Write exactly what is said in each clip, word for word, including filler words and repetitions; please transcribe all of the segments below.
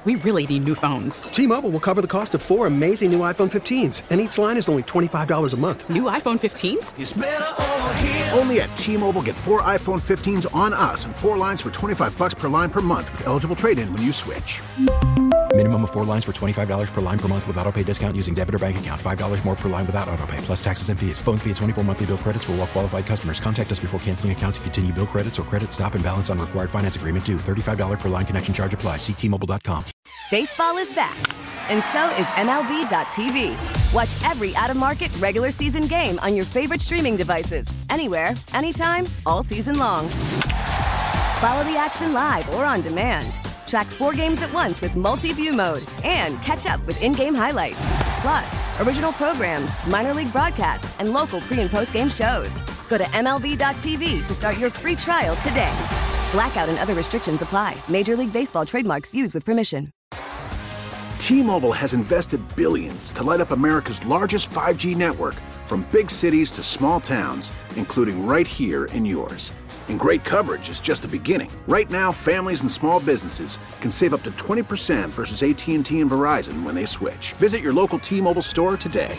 We really need new phones. T-Mobile will cover the cost of four amazing new iPhone fifteens, and each line is only twenty-five dollars a month. New iPhone fifteens? It's better over here. Only at T-Mobile, get four iPhone fifteens on us and four lines for twenty-five dollars per line per month with eligible trade-in when you switch. Minimum of four lines for twenty-five dollars per line per month with autopay discount using debit or bank account. five dollars more per line without autopay, plus taxes and fees. Phone fee at twenty-four monthly bill credits for well-qualified customers. Contact us before canceling account to continue bill credits or credit stop and balance on required finance agreement due. thirty-five dollars per line connection charge applies. See T Mobile dot com. Baseball is back, and so is M L B dot T V. Watch every out-of-market regular season game on your favorite streaming devices. Anywhere, anytime, all season long. Follow the action live or on demand. Track four games at once with multi-view mode and catch up with in-game highlights. Plus, original programs, minor league broadcasts, and local pre- and post-game shows. Go to M L B dot T V to start your free trial today. Blackout and other restrictions apply. Major League Baseball trademarks used with permission. T-Mobile has invested billions to light up America's largest five G network, from big cities to small towns, including right here in yours. And great coverage is just the beginning. Right now, families and small businesses can save up to twenty percent versus A T and T and Verizon when they switch. Visit your local T-Mobile store today.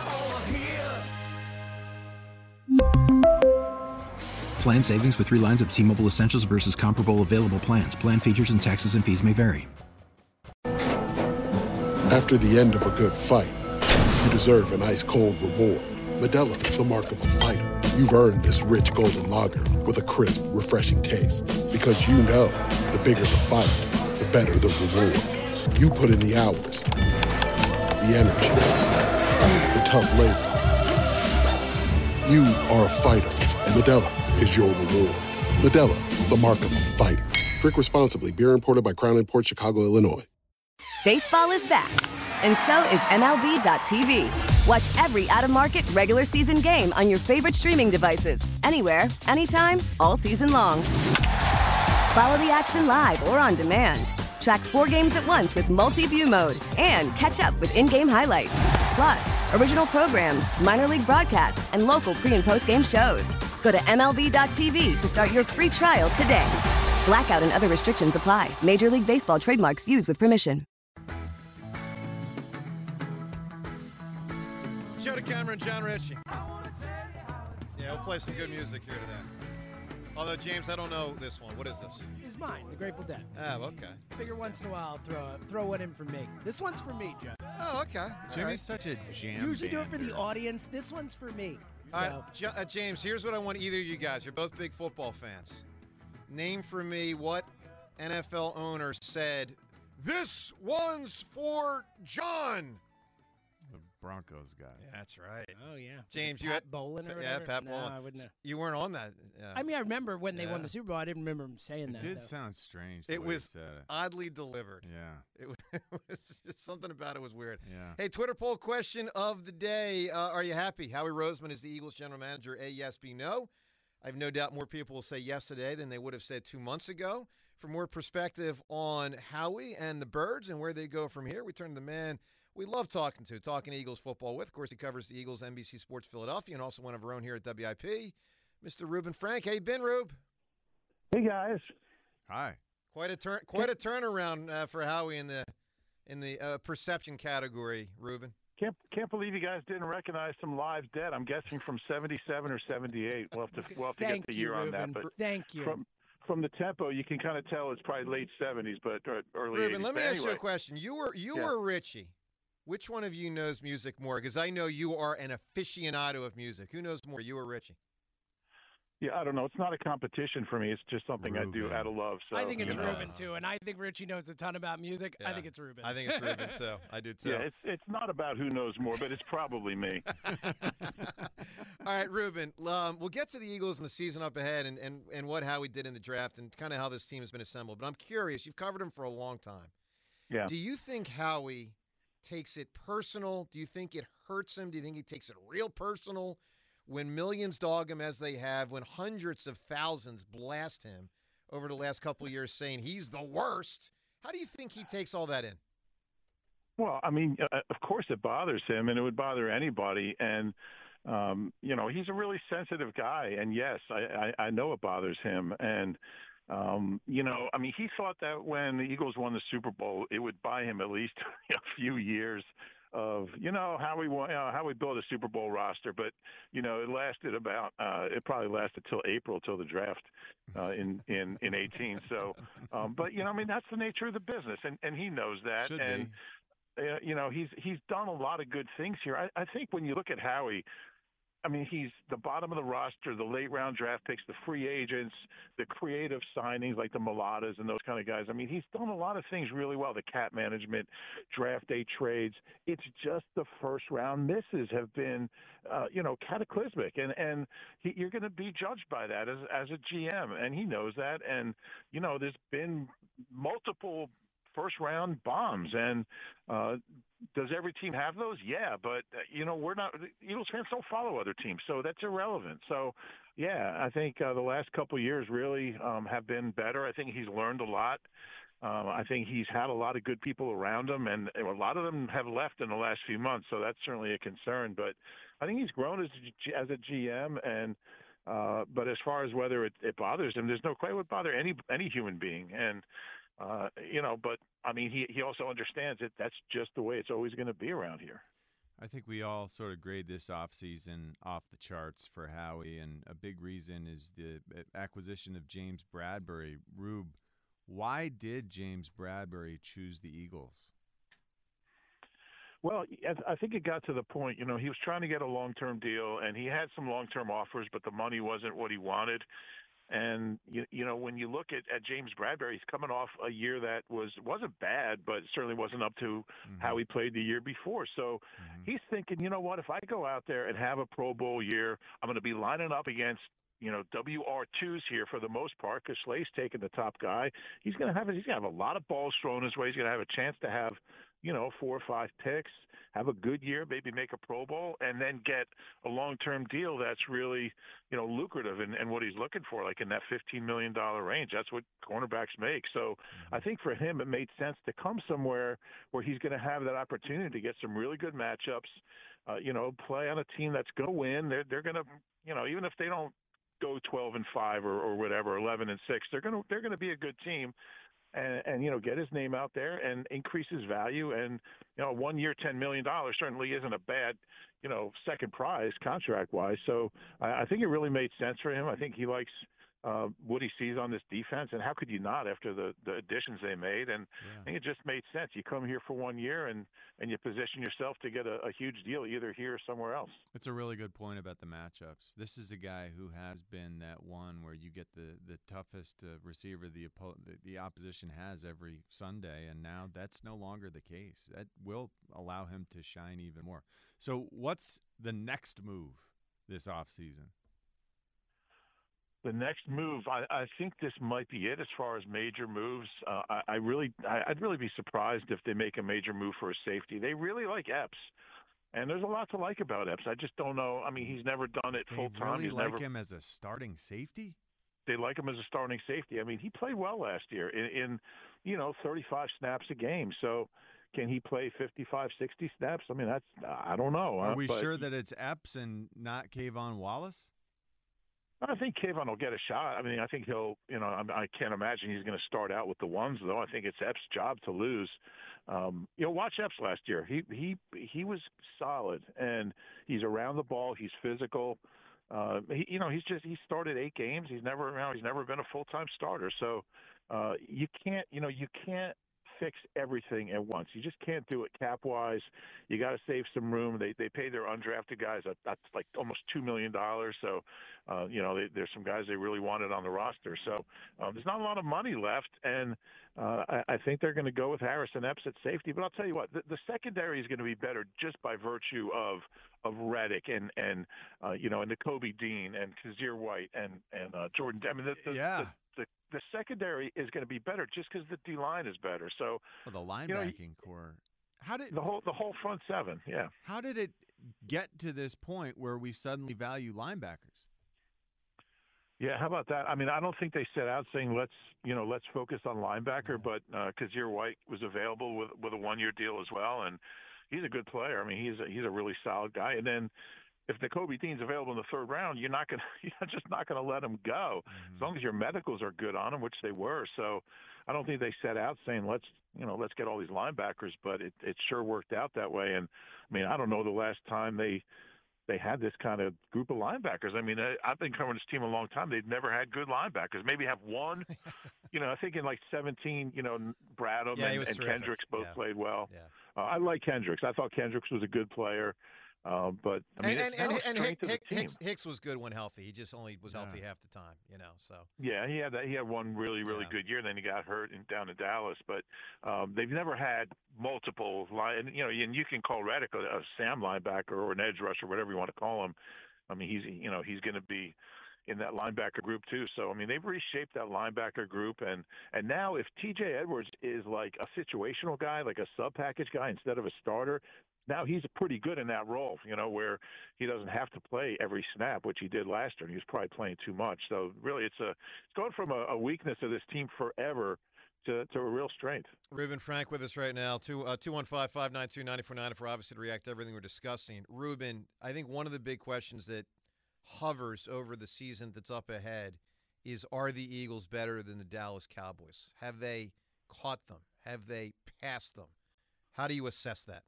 Plan savings with three lines of T-Mobile Essentials versus comparable available plans. Plan features and taxes and fees may vary. After the end of a good fight, you deserve an ice-cold reward. Modelo is the mark of a fighter. You've earned this rich golden lager with a crisp, refreshing taste. Because you know, the bigger the fight, the better the reward. You put in the hours, the energy, the tough labor. You are a fighter, and Modelo is your reward. Modelo, the mark of a fighter. Drink responsibly. Beer imported by Crown Imports, Chicago, Illinois. Baseball is back, and so is M L B dot T V. Watch every out-of-market regular season game on your favorite streaming devices. Anywhere, anytime, all season long. Follow the action live or on demand. Track four games at once with multi-view mode and catch up with in-game highlights. Plus, original programs, minor league broadcasts, and local pre- and post-game shows. Go to M L B dot T V to start your free trial today. Blackout and other restrictions apply. Major League Baseball trademarks used with permission. Joe DeCamara and John Ritchie. Yeah, we'll play some good music here today. Although, James, I don't know this one. What is this? It's mine, The Grateful Dead. Oh, okay. Figure once in a while I'll throw, a, throw one in for me. This one's for me, Joe. Oh, okay. Jimmy's right. Such a jam Usually do it for bander. the audience. This one's for me. All so. right, J- uh, James, here's what I want either of you guys. You're both big football fans. Name for me what N F L owner said, "This one's for John." The Broncos guy. Yeah, that's right. Oh, yeah. James, Pat you had Bowlen or Yeah, whatever? Pat no, Bowlen. I wouldn't know. You weren't on that. Uh, I mean, I remember when they yeah. won the Super Bowl. I didn't remember him saying It that. did though. sound strange. The It way was he said it. oddly delivered. Yeah. It was, it was just something about it was weird. Yeah. Hey, Twitter poll question of the day. Uh, are you happy? Howie Roseman is the Eagles general manager. A, yes, B, no. I have no doubt more people will say yes today than they would have said two months ago. For more perspective on Howie and the Birds and where they go from here, we turn to the man we love talking to, talking Eagles football with. Of course, he covers the Eagles, N B C Sports Philadelphia, and also one of our own here at W I P, Mister Reuben Frank. How you been, Rube? Hey, guys. Hi. Quite a turn, quite a turnaround uh, for Howie in the in the uh, perception category, Reuben. Can't can't believe you guys didn't recognize some live dead. I'm guessing from seventy-seven or seventy-eight. We'll have to we'll have to Thank get the you, year on Reuben. that. But Thank you. From from the tempo, you can kind of tell it's probably late seventies, but or early Reuben, eighties. let me But ask anyway, you a question. You were you Yeah. were Richie. Which one of you knows music more? Because I know you are an aficionado of music. Who knows more, you or Richie? Yeah, I don't know. It's not a competition for me. It's just something I do Reuben. out of love. So I think it's you know. Reuben, too, and I think Richie knows a ton about music. I Yeah. think it's Reuben. I think it's Reuben, too. I do, too. Yeah, it's it's not about who knows more, but it's probably me. All right, Reuben, um, we'll get to the Eagles and the season up ahead and, and, and what Howie did in the draft and kind of how this team has been assembled. But I'm curious. You've covered him for a long time. Yeah. Do you think Howie takes it personal? Do you think it hurts him? Do you think he takes it real personal when millions dog him as they have, when hundreds of thousands blast him over the last couple of years saying he's the worst? How do you think he takes all that in? Well, I mean, uh, of course it bothers him, and it would bother anybody. And, um, you know, he's a really sensitive guy. And, yes, I, I, I know it bothers him. And, Um, you know, I mean, he thought that when the Eagles won the Super Bowl, it would buy him at least a few years of, you know, how we want, you know, how we build a Super Bowl roster. But, you know, it lasted about, uh, it probably lasted till April, till the draft uh, in, in, in eighteen. So, um, but, you know, I mean, that's the nature of the business. And, and he knows that. Should and, be. uh, you know, he's, he's done a lot of good things here. I, I think when you look at Howie, I mean, he's the bottom of the roster, the late round draft picks, the free agents, the creative signings like the Mulatas and those kind of guys. I mean, he's done a lot of things really well. The cap management, draft day trades. It's just the first round misses have been, uh, you know, cataclysmic. And and he, you're going to be judged by that as as a G M, and he knows that. And you know, there's been multiple first round bombs, and uh, does every team have those? Yeah, but uh, you know, we're not. Eagles fans don't follow other teams, so that's irrelevant. So, yeah, I think uh, the last couple of years really um, have been better. I think he's learned a lot. Um, I think he's had a lot of good people around him, and a lot of them have left in the last few months. So that's certainly a concern. But I think he's grown as as a G M, and uh, but as far as whether it, it bothers him, there's no question it would bother any any human being, and. Uh, you know, but I mean, he, he also understands that that's just the way it's always going to be around here. I think we all sort of grade this offseason off the charts for Howie, and a big reason is the acquisition of James Bradberry. Rube, why did James Bradberry choose the Eagles? Well, I think it got to the point, you know, he was trying to get a long-term deal, and he had some long-term offers, but the money wasn't what he wanted. And, you, you know, when you look at, at James Bradberry, he's coming off a year that was, wasn't bad, but certainly wasn't up to mm-hmm. how he played the year before. So mm-hmm. he's thinking, you know what, if I go out there and have a Pro Bowl year, I'm going to be lining up against, you know, W R twos here for the most part, because Slay's taking the top guy. He's going to have he's going to have a lot of balls thrown his way. He's going to have a chance to have, you know, four or five picks, have a good year, maybe make a Pro Bowl, and then get a long-term deal that's really, you know, lucrative and, and what he's looking for, like in that fifteen million dollars range. That's what cornerbacks make. So I think for him it made sense to come somewhere where he's going to have that opportunity to get some really good matchups, uh, you know, play on a team that's going to win. They're, they're going to, you know, even if they don't go twelve and five or, or whatever, eleven and six, they're going to they're going to be a good team. And, and, you know, get his name out there and increase his value. And, you know, one year, ten million dollars certainly isn't a bad, you know, second prize contract-wise. So I, I think it really made sense for him. I think he likes uh, what he sees on this defense. And how could you not after the, the additions they made? And yeah. I think it just made sense. You come here for one year and, and you position yourself to get a, a huge deal either here or somewhere else. It's a really good point about the matchups. This is a guy who has been that one where you get the, the toughest uh, receiver the, oppo- the the opposition has every Sunday, and now that's no longer the case. That will allow him to shine even more. So what's the next move this offseason? The next move, I, I think this might be it as far as major moves. Uh, I, I really, I, I'd really be surprised if they make a major move for a safety. They really like Epps, and there's a lot to like about Epps. I just don't know. I mean, he's never done it full time. They really he's like never, him as a starting safety? They like him as a starting safety. I mean, he played well last year in, in you know, thirty-five snaps a game. So can he play fifty-five, sixty snaps? I mean, that's I don't know. Are huh? we but sure that it's Epps and not Kayvon Wallace? I think Kayvon will get a shot. I mean, I think he'll, you know, I, I can't imagine he's going to start out with the ones, though. I think it's Epps' job to lose. Um, you know, watch Epps last year. He he he was solid, and he's around the ball. He's physical. Uh, he, you know, he's just he started eight games. He's never, you know, he's never been a full time starter. So uh, you can't, you know, you can't fix everything at once. You just can't do it cap wise. You got to save some room. They they pay their undrafted guys that's like almost two million dollars. So uh, you know they, there's some guys they really wanted on the roster. So um, there's not a lot of money left, and uh, I, I think they're going to go with Harrison Epps at safety. But I'll tell you what, the, the secondary is going to be better just by virtue of of Reddick and and uh, you know and the Kobe Dean and Kazir White and and uh, Jordan. I mean, the, the, yeah. The, the, the secondary is going to be better just because the D line is better. So well, the linebacking you know, core. How did the whole the whole front seven? Yeah. How did it get to this point where we suddenly value linebackers? Yeah, how about that? I mean, I don't think they set out saying let's you know let's focus on linebacker, but uh, Kazir White was available with with a one year deal as well, and he's a good player. I mean, he's a, he's a really solid guy. And then if the Kobe Dean's available in the third round, you're not going you're just not going to let him go mm-hmm. as long as your medicals are good on him, which they were. So I don't think they set out saying let's you know let's get all these linebackers, but it it sure worked out that way. And I mean I don't know the last time they they had this kind of group of linebackers. I mean I, I've been covering this team a long time. They've never had good linebackers. Maybe have one. you know I think in like seventeen, you know Bradham yeah, and, and Kendricks both yeah. played well. Yeah. Uh, I like Kendricks. I thought Kendricks was a good player. Uh, but I mean, and, it's and, now and, a and strength of the Hicks, team. Hicks, Hicks was good when healthy. He just only was Yeah. healthy half the time, you know. So yeah, he had that. He had one really, really Yeah. good year. Then he got hurt in, down in Dallas. But um, they've never had multiple line. And, you know, and you can call Reddick a, a Sam linebacker or an edge rusher, whatever you want to call him. I mean, he's you know he's going to be in that linebacker group too. So I mean, they've reshaped that linebacker group, and and now if T J Edwards is like a situational guy, like a sub package guy instead of a starter. Now he's pretty good in that role, you know, where he doesn't have to play every snap, which he did last year, and he was probably playing too much. So really, it's a it's going from a, a weakness of this team forever to, to a real strength. Reuben Frank with us right now, two uh, two one five five nine two nine four nine for obviously to react to everything we're discussing. Reuben, I think one of the big questions that hovers over the season that's up ahead is: are the Eagles better than the Dallas Cowboys? Have they caught them? Have they passed them? How do you assess that?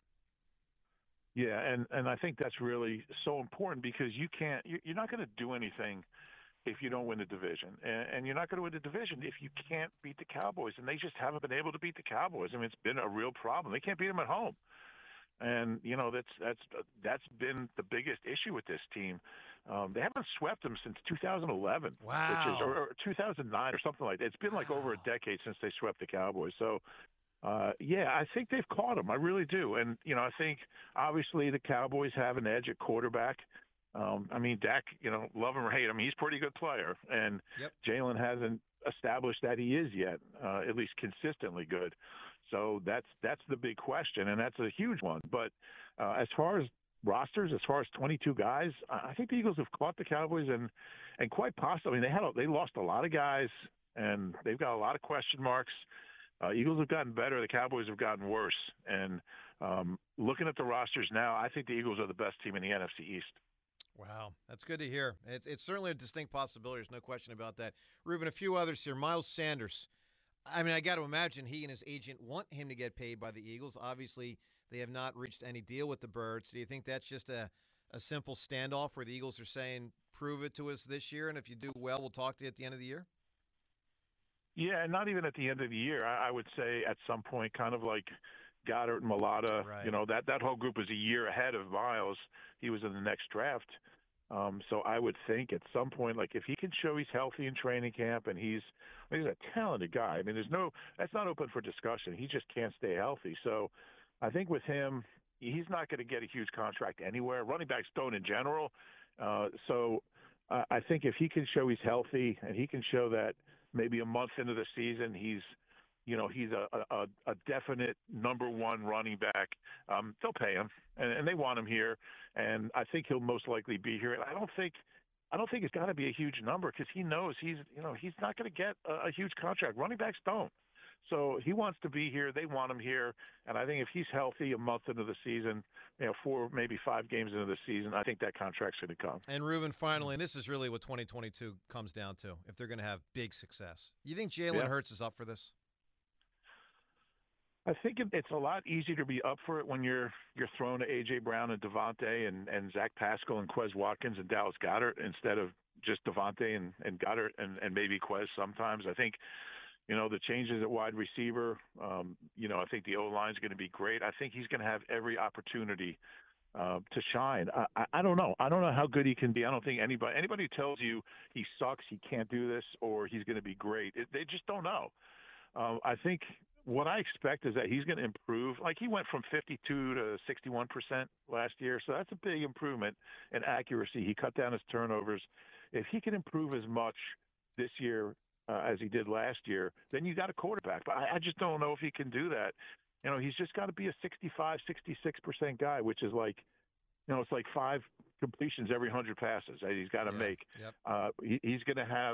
Yeah, and, and I think that's really so important because you can't you're not going to do anything if you don't win the division, and, and you're not going to win the division if you can't beat the Cowboys, and they just haven't been able to beat the Cowboys. I mean, it's been a real problem. They can't beat them at home, and you know that's that's that's been the biggest issue with this team. Um, they haven't swept them since two thousand eleven, wow, which is or, or two thousand nine or something like that. It's been like over a decade since they swept the Cowboys. So. Uh, yeah, I think they've caught him. I really do. And, you know, I think obviously the Cowboys have an edge at quarterback. Um, I mean, Dak, you know, love him or hate him, he's a pretty good player. And yep. Jalen hasn't established that he is yet, uh, at least consistently good. So that's that's the big question, and that's a huge one. But uh, as far as rosters, as far as twenty-two guys, I think the Eagles have caught the Cowboys, and, and quite possibly, I mean, they, had a, they lost a lot of guys, and they've got a lot of question marks. Uh, Eagles have gotten better. The Cowboys have gotten worse. And um, looking at the rosters now, I think the Eagles are the best team in the N F C East. Wow, that's good to hear. It's, it's certainly a distinct possibility. There's no question about that. Reuben, a few others here. Miles Sanders. I mean, I got to imagine he and his agent want him to get paid by the Eagles. Obviously, they have not reached any deal with the Birds. Do you think that's just a, a simple standoff where the Eagles are saying, prove it to us this year, and if you do well, we'll talk to you at the end of the year? Yeah, and not even at the end of the year. I, I would say at some point, kind of like Goddard and Mulata, right. you know, that, that whole group was a year ahead of Miles. He was in the next draft. Um, so I would think at some point, like if he can show he's healthy in training camp and he's he's a talented guy. I mean, there's no that's not open for discussion. He just can't stay healthy. So I think with him, he's not going to get a huge contract anywhere. Running backs don't in general. Uh, so uh, I think if he can show he's healthy and he can show that maybe a month into the season, he's, you know, he's a, a, a definite number one running back. Um, they'll pay him, and, and they want him here, and I think he'll most likely be here. And I don't think, I don't think it's got to be a huge number because he knows he's, you know, he's not going to get a, a huge contract. Running backs don't. So he wants to be here. They want him here. And I think if he's healthy a month into the season, you know, four, maybe five games into the season, I think that contract's going to come. And Reuben, finally, and this is really what twenty twenty-two comes down to, if they're going to have big success. You think Jalen Yeah. Hurts is up for this? I think it, it's a lot easier to be up for it when you're you're thrown to A J. Brown and Devontae and, and Zach Pascal and Quez Watkins and Dallas Goedert instead of just Devontae and, and Goedert and, and maybe Quez sometimes. I think, you know, the changes at wide receiver, um, you know, I think the O-line is going to be great. I think he's going to have every opportunity uh, to shine. I, I, I don't know. I don't know how good he can be. I don't think anybody anybody who tells you he sucks, he can't do this, or he's going to be great, it, they just don't know. Uh, I think what I expect is that he's going to improve. Like he went from fifty-two to sixty-one percent last year, so that's a big improvement in accuracy. He cut down his turnovers. If he can improve as much this year uh, as he did last year, then you got a quarterback. But I, I just don't know if he can do that. You know, he's just got to be a sixty-five, sixty-six percent guy, which is like, you know, it's like five completions every one hundred passes that he's got to yeah. make. Yep. Uh, he, he's going to have,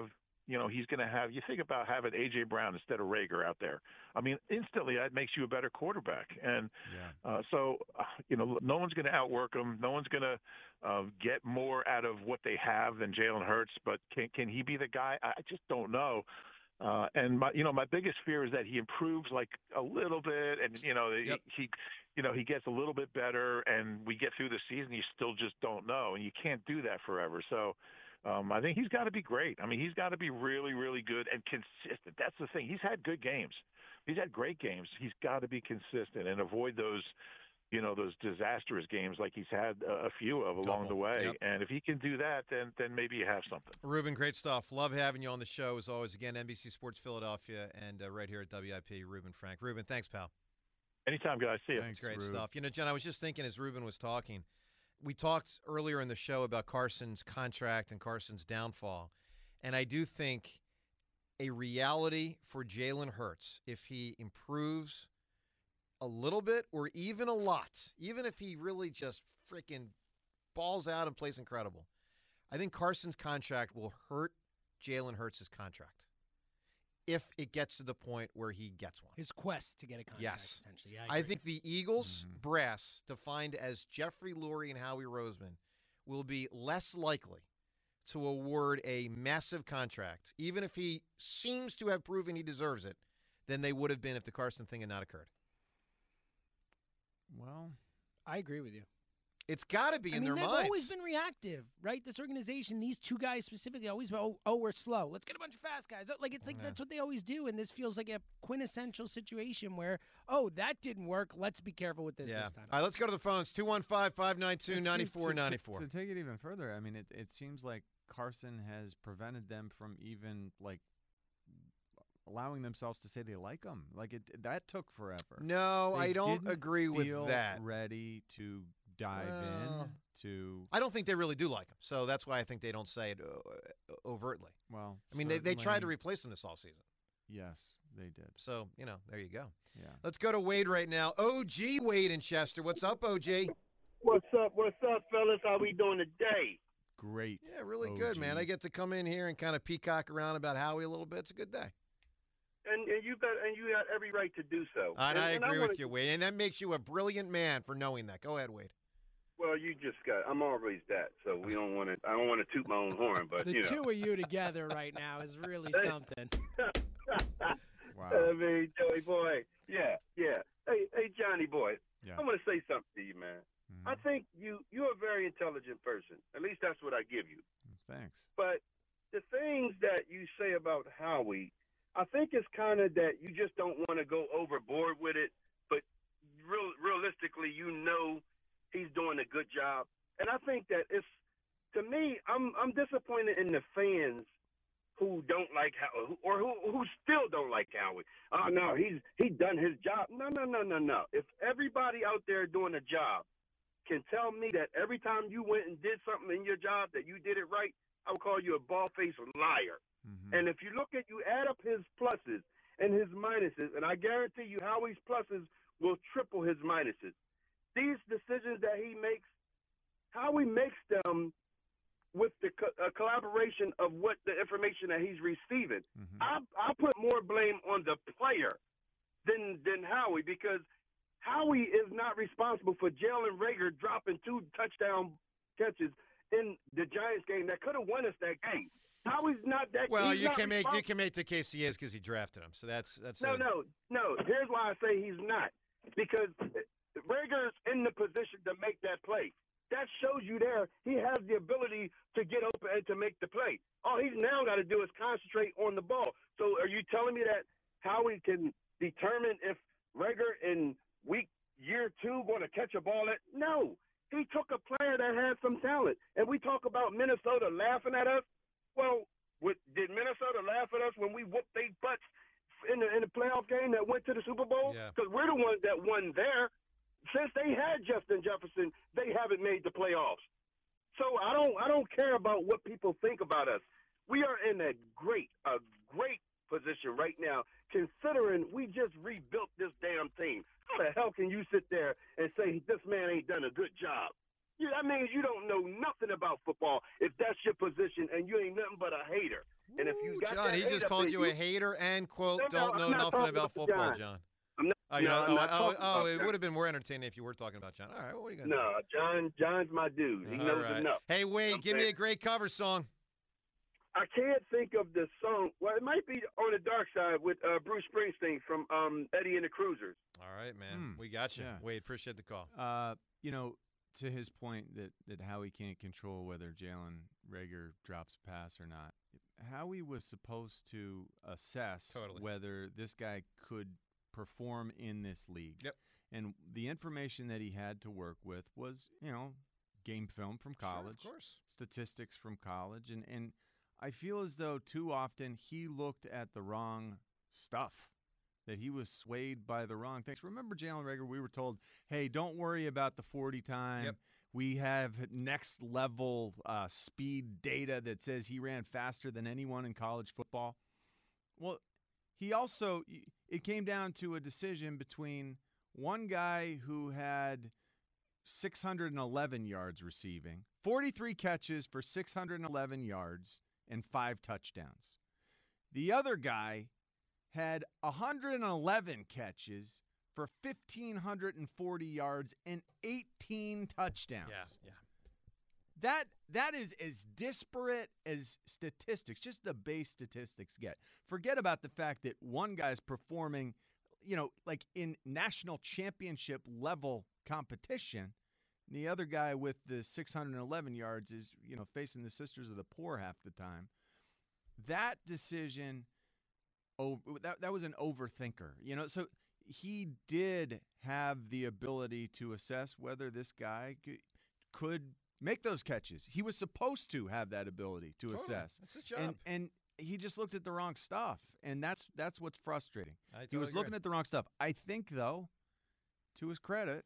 you know, he's going to have. You think about having A J. Brown instead of Rager out there. I mean, instantly that makes you a better quarterback. And Yeah. uh, so, uh, you know, no one's going to outwork him. No one's going to uh, get more out of what they have than Jalen Hurts. But can can he be the guy? I just don't know. Uh, and my, you know, my biggest fear is that he improves like a little bit, and you know, Yep. he, he, you know, he gets a little bit better, and we get through the season, you still just don't know, and you can't do that forever. So, um, I think he's got to be great. I mean, he's got to be really, really good and consistent. That's the thing. He's had good games. He's had great games. He's got to be consistent and avoid those, you know, those disastrous games like he's had a, a few of along Couple. the way. Yep. And if he can do that, then then maybe you have something. Ruben, great stuff. Love having you on the show as always. Again, N B C Sports Philadelphia and uh, right here at W I P, Ruben Frank. Ruben, thanks, pal. Anytime, guys. See you. Thanks, Great Rube. stuff. You know, Jen, I was just thinking as Ruben was talking, we talked earlier in the show about Carson's contract and Carson's downfall. And I do think a reality for Jalen Hurts, if he improves a little bit or even a lot, even if he really just freaking balls out and plays incredible, I think Carson's contract will hurt Jalen Hurts' contract if it gets to the point where he gets one. His quest to get a contract, Yes. essentially. Yeah, I, agree. think the Eagles Mhm. brass, defined as Jeffrey Lurie and Howie Roseman, will be less likely to award a massive contract, even if he seems to have proven he deserves it, than they would have been if the Carson thing had not occurred. Well, I agree with you. It's got to be I in mean, their they've minds. always been reactive, right? This organization, these two guys specifically, always oh, oh, we're slow. Let's get a bunch of fast guys. Like it's like Yeah. that's what they always do, and this feels like a quintessential situation where, oh, that didn't work. Let's be careful with this yeah. this time. All right, let's go to the phones. two one five, five nine two, It nine seems- four to- nine to- four. To, take it even further, I mean, it, it seems like Carson has prevented them from even like allowing themselves to say they like him. Like it that took forever. No, They I don't didn't agree with feel that. Ready to dive Well, in to I don't think they really do like him, so that's why I think they don't say it uh, overtly. well. I mean, they, they tried to certainly- replace him this all season. Yes, they did. So, you know, there you go. Yeah. Let's go to Wade right now. O G Wade in Chester. What's up, O G? What's up? What's up, fellas? How we doing today? Great. Yeah, really O good, G. man. I get to come in here and kind of peacock around about Howie a little bit. It's a good day. And, and you got and you got every right to do so. And, I and agree wanna, with you, Wade. And that makes you a brilliant man for knowing that. Go ahead, Wade. Well, you just got. I'm always that, so we don't want to. I don't want to toot my own horn, but the you know. two of you together right now is really something. Wow. I mean, Joey boy. Yeah, yeah. Hey, hey, Johnny boy. Yeah. I want to say something to you, man. Mhm. I think you you're a very intelligent person. At least that's what I give you. Thanks. But the things that you say about Howie, I think it's kind of that you just don't want to go overboard with it. But real, realistically, you know he's doing a good job. And I think that it's, to me, I'm I'm disappointed in the fans who don't like Howie or who who still don't like Howie. Oh, no, he's he done his job. No, no, no, no, no. If everybody out there doing a job can tell me that every time you went and did something in your job that you did it right, I would call you a bald-faced liar. Mhm. And if you look at, you add up his pluses and his minuses, and I guarantee you Howie's pluses will triple his minuses. These decisions that he makes, Howie makes them with the co- uh, collaboration of what the information that he's receiving. Mhm. I I put more blame on the player than than Howie, because Howie is not responsible for Jalen Rager dropping two touchdown catches in the Giants game that could have won us that game. Howie's not that. Well, he's you not can make you responsible. can make the case he is because he drafted him. So that's that's No, a- no, no. Here's why I say he's not. Because Rager's in the position to make that play. That shows you there he has the ability to get open and to make the play. All he's now got to do is concentrate on the ball. So are you telling me that Howie can determine if Rager in week year two going to catch a ball? At no. He took a player that had some talent. And we talk about Minnesota laughing at us. Well, what, did Minnesota laugh at us when we whooped their butts in the in the playoff game that went to the Super Bowl? Yeah. Because we're the ones that won there. Since they had Justin Jefferson, they haven't made the playoffs. So I don't I don't care about what people think about us. We are in a great a great position right now, considering we just rebuilt this damn team. How the hell can you sit there and say this man ain't done a good job? Yeah, that means you don't know nothing about football if that's your position and you ain't nothing but a hater. And if you got John, that he hate just up called in you a hater and, quote, No, no, don't know I'm not nothing talking about about football, John. John. I'm not, Oh, you're no, not, I'm oh, not oh, talking oh, about it John. would have been more entertaining if you were talking about John. All right, what are you going to No, John, John's my dude. He do? knows All right. enough. Hey, Wade, I'm give me saying- a great cover song. I can't think of the song. Well, it might be On the Dark Side with uh, Bruce Springsteen from um, Eddie and the Cruisers. All right, man. Hmm. We got you. Yeah. Wade, appreciate the call. Uh, you know, to his point that, that Howie can't control whether Jalen Reagor drops a pass or not, Howie was supposed to assess Totally. whether this guy could perform in this league. Yep. And the information that he had to work with was, you know, game film from college, Sure, of course. statistics from college, and, and I feel as though too often he looked at the wrong stuff, that he was swayed by the wrong things. Remember Jalen Reagor, we were told, hey, don't worry about the forty time. Yep. We have next level uh, speed data that says he ran faster than anyone in college football. Well, he also, it came down to a decision between one guy who had six hundred eleven yards receiving, forty-three catches for six hundred eleven yards, and five touchdowns. The other guy had one hundred eleven catches for one thousand five hundred forty yards and eighteen touchdowns. Yeah, yeah. That that is as disparate as statistics, just the base statistics get. Forget about the fact that one guy's performing, you know, like in national championship level competition. And the other guy with the six hundred eleven yards is, you know, facing the Sisters of the Poor half the time. That decision, oh, that that was an overthinker, you know. So he did have the ability to assess whether this guy could, could make those catches. He was supposed to have that ability to Totally. assess. That's his job. And and he just looked at the wrong stuff, and that's that's what's frustrating. I he totally was agree. looking at the wrong stuff. I think, though, to his credit,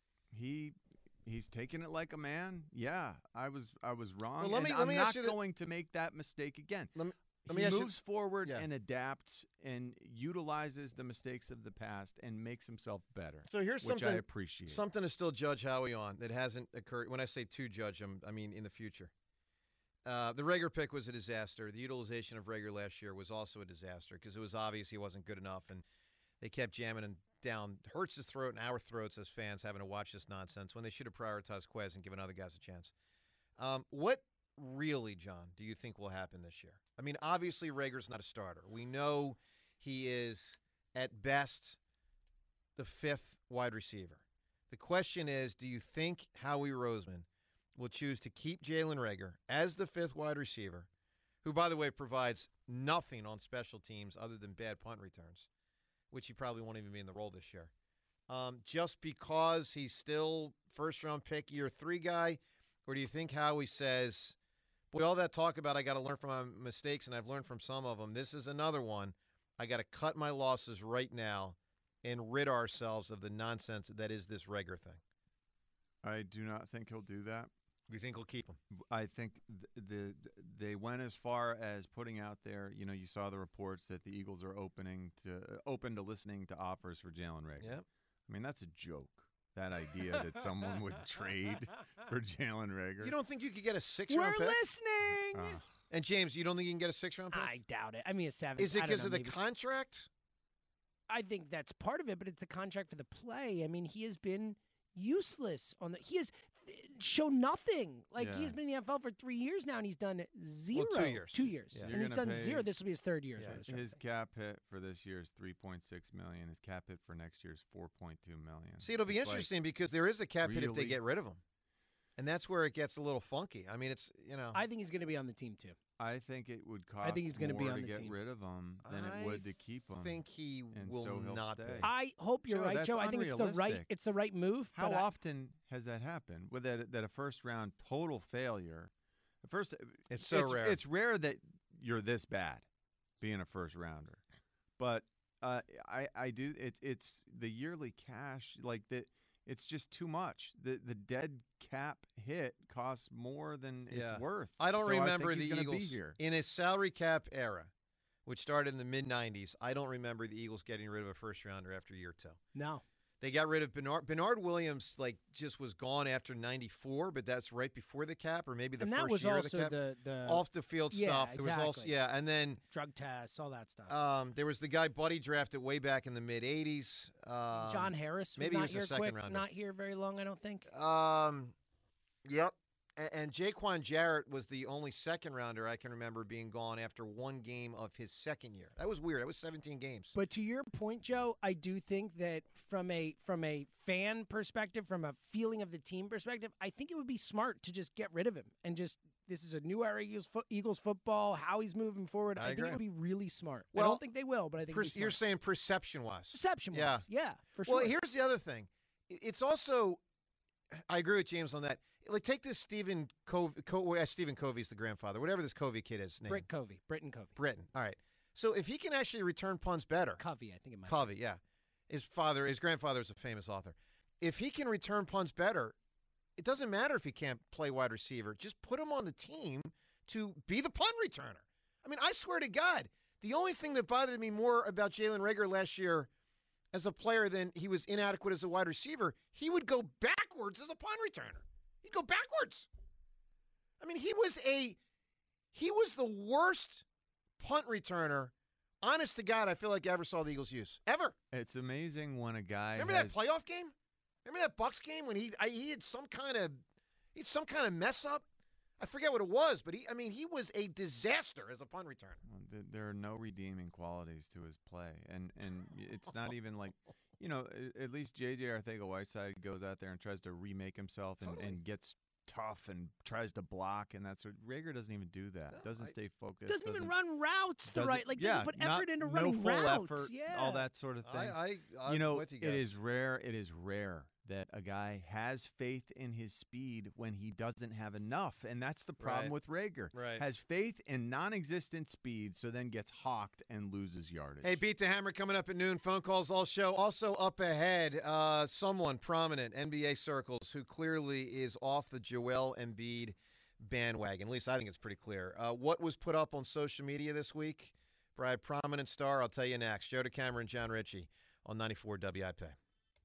he he's taking it like a man. Yeah, I was I was wrong. Well, let and me- I'm let me not ask you the- going to make that mistake again. Let me, let he me ask you- moves forward Yeah. and adapts and utilizes the mistakes of the past and makes himself better. So here's which something I appreciate. Something to still judge Howie on that hasn't occurred. When I say to judge him, I mean in the future. Uh, the Reagor pick was a disaster. The utilization of Reagor last year was also a disaster because it was obvious he wasn't good enough, and they kept jamming him down Hurts' throat and our throats as fans having to watch this nonsense when they should have prioritized Quez and given other guys a chance. Um, what really, John, do you think will happen this year? I mean, obviously Reagor's not a starter. We know he is, at best, the fifth wide receiver. The question is, do you think Howie Roseman will choose to keep Jalen Reagor as the fifth wide receiver, who, by the way, provides nothing on special teams other than bad punt returns, which he probably won't even be in the role this year, um, just because he's still first-round pick, year three guy? Or do you think Howie says, boy, all that talk about I got to learn from my mistakes, and I've learned from some of them. This is another one. I got to cut my losses right now and rid ourselves of the nonsense that is this Reagor thing. I do not think he'll do that. You think he'll keep him? I think th- the they went as far as putting out there. You know, you saw the reports that the Eagles are opening to uh, open to listening to offers for Jalen Reagor. Yep. I mean, that's a joke. That idea that someone would trade for Jalen Reagor. You don't think you could get a We're six-round pick? listening. Uh, And, James, you don't think you can get a six-round pick? I doubt it. I mean, a seven. Is it I don't because know, of the maybe. contract? I think that's part of it, but it's the contract for the play. I mean, he has been useless on the. He has shown nothing. Like Yeah. he has been in the N F L for three years now, and he's done zero. Well, two years. Two years, Yeah. and You're he's gonna done pay- zero. This will be his third year. is Yeah. what I was trying to his say. cap hit for this year is three point six million dollars. His cap hit for next year is four point two million dollars. See, it'll be It's like, interesting because there is a cap hit if they really- get rid of him. And that's where it gets a little funky. I mean, it's, you know. I think he's going to be on the team too. I think it would cost think he's gonna be more on to the get team. rid of him than I it would to keep him. I think he and will so he'll not stay. be. I hope you're Joe, right, that's Joe. I think it's the right. unrealistic. It's the right move. How but I- often has that happened? With that, that a first round total failure. The first, It's so it's, rare. It's rare that you're this bad, being a first rounder. But uh, I, I do. It's it's the yearly cash like that. It's just too much. The the dead cap hit costs more than Yeah. it's worth. I don't So remember think he's the gonna Eagles be here. in his salary cap era, which started in the mid nineties. I don't remember the Eagles getting rid of a first rounder after year two. no. They got rid of Bernard. Bernard Williams, like, just was gone after ninety-four, but that's right before the cap, or maybe the and first that was year also of the cap. the, the off the field yeah, stuff. There exactly. was also yeah, and then drug tests, all that stuff. um, there was the guy Buddy drafted way back in the mid eighties. Um, John Harris was maybe not he was here a second quick, rounder. not here very long, I don't think. Um, yep. And, and Jaquan Jarrett was the only second rounder I can remember being gone after one game of his second year. That was weird. That was seventeen games. But to your point, Joe, I do think that from a from a fan perspective, from a feeling of the team perspective, I think it would be smart to just get rid of him and just this is a new era Eagles, fo- Eagles football. How he's moving forward, I I, think agree. it would be really smart. Well, I don't think they will, but I think Per- it'd be you're smart. saying perception-wise. Perception-wise, Yeah. yeah, for sure. Well, here's the other thing. It's also, I agree with James on that. Like, take this Stephen Covey. Co- uh, Stephen Covey's the grandfather, whatever this Covey kid is. Name. Britt Covey, Britton Covey, Britton. All right. So if he can actually return punts better, Covey, I think it might. Covey, yeah. His father, his grandfather is a famous author. If he can return punts better, it doesn't matter if he can't play wide receiver. Just put him on the team to be the punt returner. I mean, I swear to God, the only thing that bothered me more about Jalen Reagor last year as a player than he was inadequate as a wide receiver, he would go backwards as a punt returner. He'd go backwards. I mean, he was a he was the worst punt returner, honest to God, I feel like I ever saw the Eagles use. Ever. It's amazing when a guy Remember has, that playoff game? Remember that Bucks game when he I, he had some kind of he had some kind of mess up? I forget what it was, but he I mean, he was a disaster as a punt returner. Well, th- there are no redeeming qualities to his play, and and it's not even like, you know, a- at least J J Arcega-Whiteside goes out there and tries to remake himself and, Totally. and gets tough and tries to block, and that's what Reagor doesn't even do that. No, doesn't I- stay focused. Doesn't even run routes the doesn't- right, like yeah, doesn't put not- effort into no running full routes. effort, yeah, all that sort of thing. I, I I'm you know, with you it guys. is rare. It is rare that a guy has faith in his speed when he doesn't have enough, and that's the problem Right. with Reagor. Right. Has faith in non-existent speed, so then gets hawked and loses yardage. Hey, Beat the Hammer coming up at noon. Phone calls all show. Also up ahead, uh, someone prominent, N B A circles, who clearly is off the Joel Embiid bandwagon. At least I think it's pretty clear. Uh, what was put up on social media this week by a prominent star? I'll tell you next. Joe DeCamera and John Ritchie on ninety-four W I P.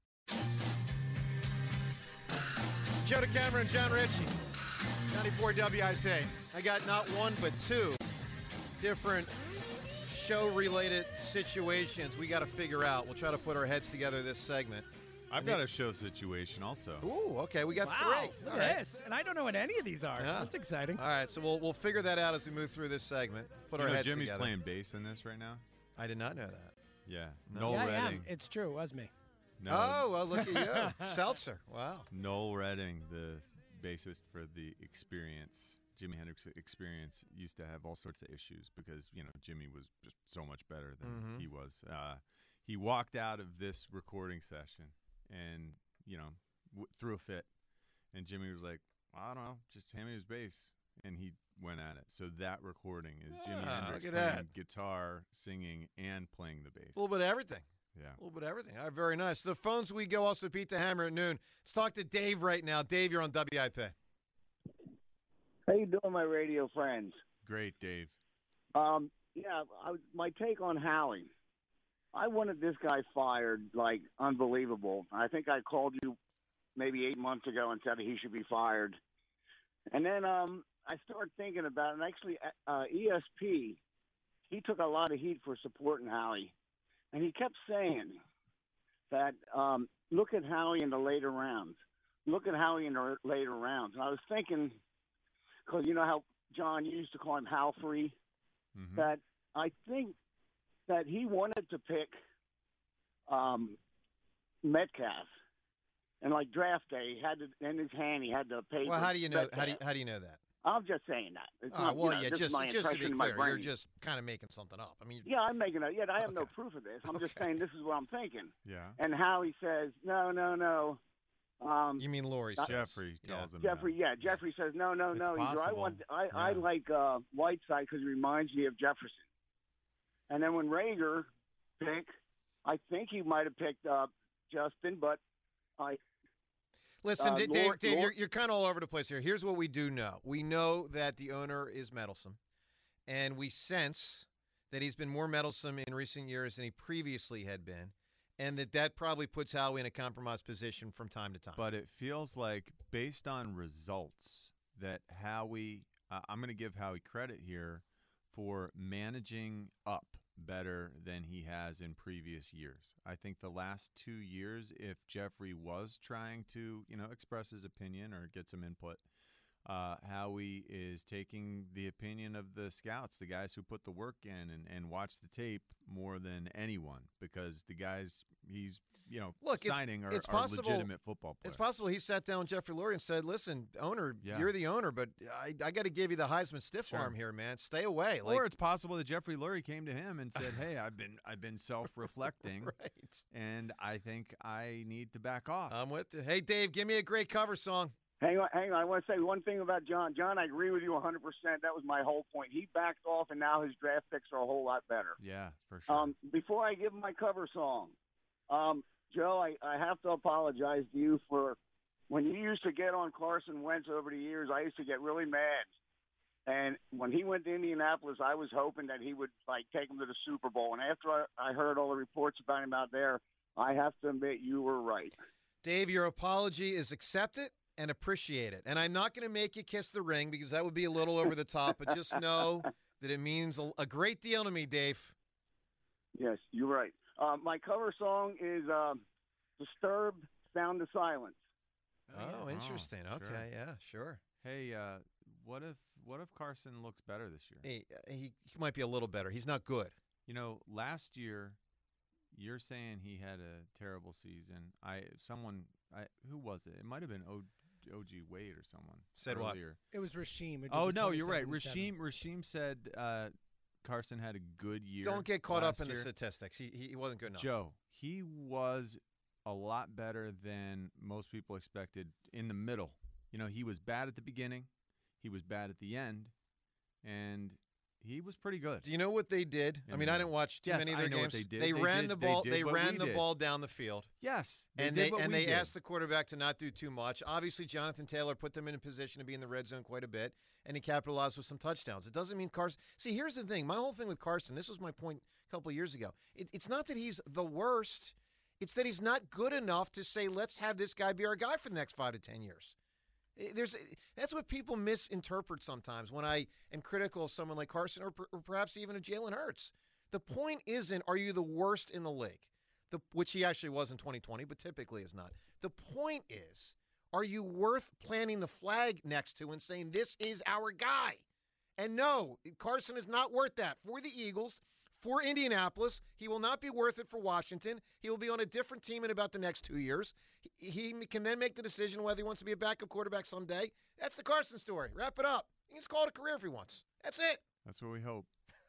Joe DeCamera and John Ritchie, ninety-four W I P. I got not one but two different show-related situations we got to figure out. We'll try to put our heads together this segment. I've got a show situation also. Ooh, okay, we got wow, three. look All at right. this, and I don't know what any of these are. Yeah. That's exciting. All right, so we'll we'll figure that out as we move through this segment. Put You our know, heads Jimmy's together. playing bass in this right now. I did not know that. Yeah, No. Noel yeah, I am. Redding. It's true. It was me. No, Oh, well, look at you, Seltzer. Wow. Noel Redding, the bassist for the Experience, Jimi Hendrix Experience, used to have all sorts of issues because, you know, Jimmy was just so much better than Mhm. he was. Uh, he walked out of this recording session and, you know, w- threw a fit. And Jimmy was like, I don't know, just hand me his bass. And he went at it. So that recording is Jimi Ah, Hendrix look at playing that. guitar, singing, and playing the bass. A little bit of everything. Yeah. A little bit of everything. All right, very nice. The phones we go also Beat the Hammer at noon. Let's talk to Dave right now. Dave, you're on W I P. How you doing, my radio friends? Great, Dave. Um, yeah, I, my take on Howie. I wanted this guy fired, like, unbelievable. I think I called you maybe eight months ago and said he should be fired. And then um, I started thinking about it, and actually uh, E S P, he took a lot of heat for supporting Howie. And he kept saying that, um, look at Howie in the later rounds. Look at Howie in the later rounds. And I was thinking, because you know how, John, you used to call him Hal Free, Mhm. that I think that he wanted to pick um, Metcalf. And like draft day, he had to, in his hand, he had the paper. Well, how do you know? How do you, Metcalf. how do you know that? I'm just saying that. It's Oh, not, well, you know, yeah, this just is my just to be impression in my clear, you're brain. just kind of making something up. I mean, Yeah, I'm making a. Yeah, I have no Okay. proof of this. I'm just Okay. saying this is what I'm thinking. Yeah. And Howie says, no, no, no. Um, you mean Lori? Uh, says. Jeffrey Yeah. tells him Jeffrey, yeah, Jeffrey says, no, no, It's no. Either I possible. want, I, I Yeah. like uh, Whiteside because he reminds me of Jefferson. And then when Reagor picked, I think he might have picked uh, Justin, but I. Listen, Uh, D- Lor- Dave, Dave, Lor- you're, you're kind of all over the place here. Here's what we do know. We know that the owner is meddlesome, and we sense that he's been more meddlesome in recent years than he previously had been. and that that probably puts Howie in a compromised position from time to time. But it feels like, based on results, that Howie, uh, I'm going to give Howie credit here for managing up better than he has in previous years. I think the last two years, if Jeffrey was trying to, you know, express his opinion or get some input, uh, Howie is taking the opinion of the scouts, the guys who put the work in and, and watch the tape more than anyone, because the guys he's, you know, Look, signing it's, are, it's are possible, legitimate football players. It's possible he sat down with Jeffrey Lurie and said, listen, owner, Yeah. you're the owner, but I, I got to give you the Heisman stiff Sure. arm here, man. Stay away. Like, Or it's possible that Jeffrey Lurie came to him and said, hey, I've been I've been self-reflecting, right. and I think I need to back off. I'm with you. Hey, Dave, give me a great cover song. Hang on, hang on. I want to say one thing about John. John, I agree with you one hundred percent. That was my whole point. He backed off, and now his draft picks are a whole lot better. Yeah, for sure. Um, before I give my cover song, um, Joe, I, I have to apologize to you for when you used to get on Carson Wentz over the years. I used to get really mad. And when he went to Indianapolis, I was hoping that he would like take him to the Super Bowl. And after I, I heard all the reports about him out there, I have to admit you were right. Dave, your apology is accepted and appreciate it. And I'm not going to make you kiss the ring because that would be a little over the top, but just know that it means a, a great deal to me, Dave. Yes, you're right. Uh, my cover song is um, Disturbed, Sound of Silence. Oh, interesting. Oh, okay, sure. yeah, sure. Hey, uh, what if what if Carson looks better this year? He, he he might be a little better. He's not good. You know, last year, you're saying he had a terrible season. I someone I who was it? It might have been O. O.G. Wade or someone Said what? earlier. It was Rasheem. It Oh did the no, you're right. twenty-seven Rasheem Rasheem said uh, Carson had a good year. Don't get caught up last in the year. statistics. He, he he wasn't good enough. Joe, he was a lot better than most people expected in the middle. You know, he was bad at the beginning, he was bad at the end, and he was pretty good. Do you know what they did? I In mean, the I didn't watch too Yes, many of I their know what games. they did. They ran did- the they ball. did They what ran we the did. ball down the field. Yes, they and did they what and we they did. asked the quarterback to not do too much. Obviously, Jonathan Taylor put them in a position to be in the red zone quite a bit, and he capitalized with some touchdowns. It doesn't mean Carson. See, here's the thing. My whole thing with Carson. This was my point a couple of years ago. It, it's not that he's the worst. It's that he's not good enough to say, let's have this guy be our guy for the next five to ten years. There's that's what people misinterpret sometimes when I am critical of someone like Carson or, per, or perhaps even a Jalen Hurts. The point isn't, are you the worst in the league, the, which he actually was in twenty twenty, but typically is not. The point is, are you worth planting the flag next to and saying, this is our guy? And no, Carson is not worth that for the Eagles, for Indianapolis. He will not be worth it for Washington. He will be on a different team in about the next two years. He, he can then make the decision whether he wants to be a backup quarterback someday. That's the Carson story. Wrap it up. He can just call it a career if he wants. That's it. That's what we hope.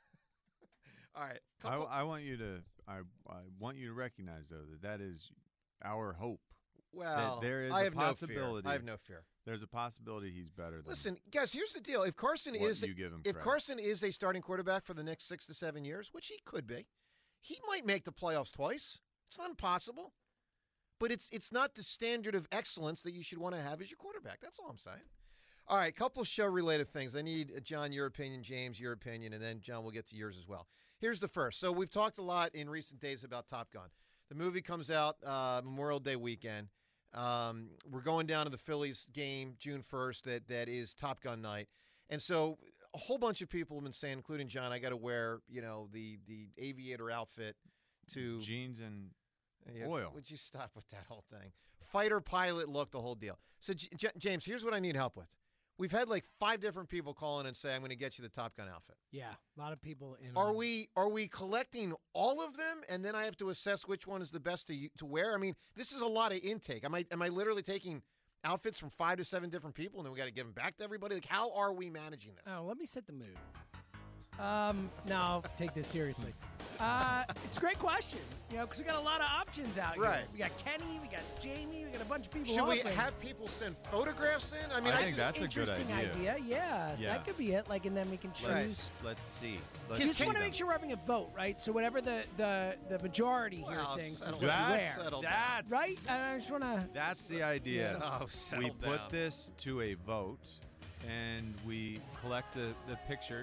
All right. I, Couple- I want you to I, I want you to recognize though that that is our hope. Well, that there is I a have no fear. possibility. I have no fear. There's a possibility he's better than. Listen, guys, here's the deal. If Carson what is you give him if credit. Carson is a starting quarterback for the next six to seven years, which he could be, he might make the playoffs twice. It's not impossible. But it's it's not the standard of excellence that you should want to have as your quarterback. That's all I'm saying. All right, couple show-related things. I need, uh, John, your opinion, James, your opinion, and then, John, we'll get to yours as well. Here's the first. So we've talked a lot in recent days about Top Gun. The movie comes out uh, Memorial Day weekend. Um, we're going down to the Phillies game June first. That that is Top Gun night, and so a whole bunch of people have been saying, including John, I got to wear, you know, the the aviator outfit to jeans and yeah, oil. Would you stop with that whole thing? Fighter pilot look, the whole deal. So J- J- James, here's what I need help with. We've had like five different people call in and say, I'm going to get you the Top Gun outfit. Yeah, a lot of people in. Are on- we are we collecting all of them, and then I have to assess which one is the best to to wear? I mean, this is a lot of intake. Am I am I literally taking outfits from five to seven different people, and then we got to give them back to everybody? Like, how are we managing this? Oh, let me set the mood. Um, no, take this seriously. Uh, it's a great question, you know, because we got a lot of options out here. Right. We got Kenny, we got Jamie, we got a bunch of people. Should we offering. have people send photographs in? I mean, I I, think just, that's a good Interesting idea. Yeah, Yeah. that could be it. Like, and then we can choose. Let's, let's see. Let's You just see want to them. make sure we're having a vote, right? So whatever the the, the majority here Well, thinks is settle what down. you wear. Settle down. That's Right? I just want to. That's the idea. Oh, settle we put down. this to a vote, and we collect the, the pictures,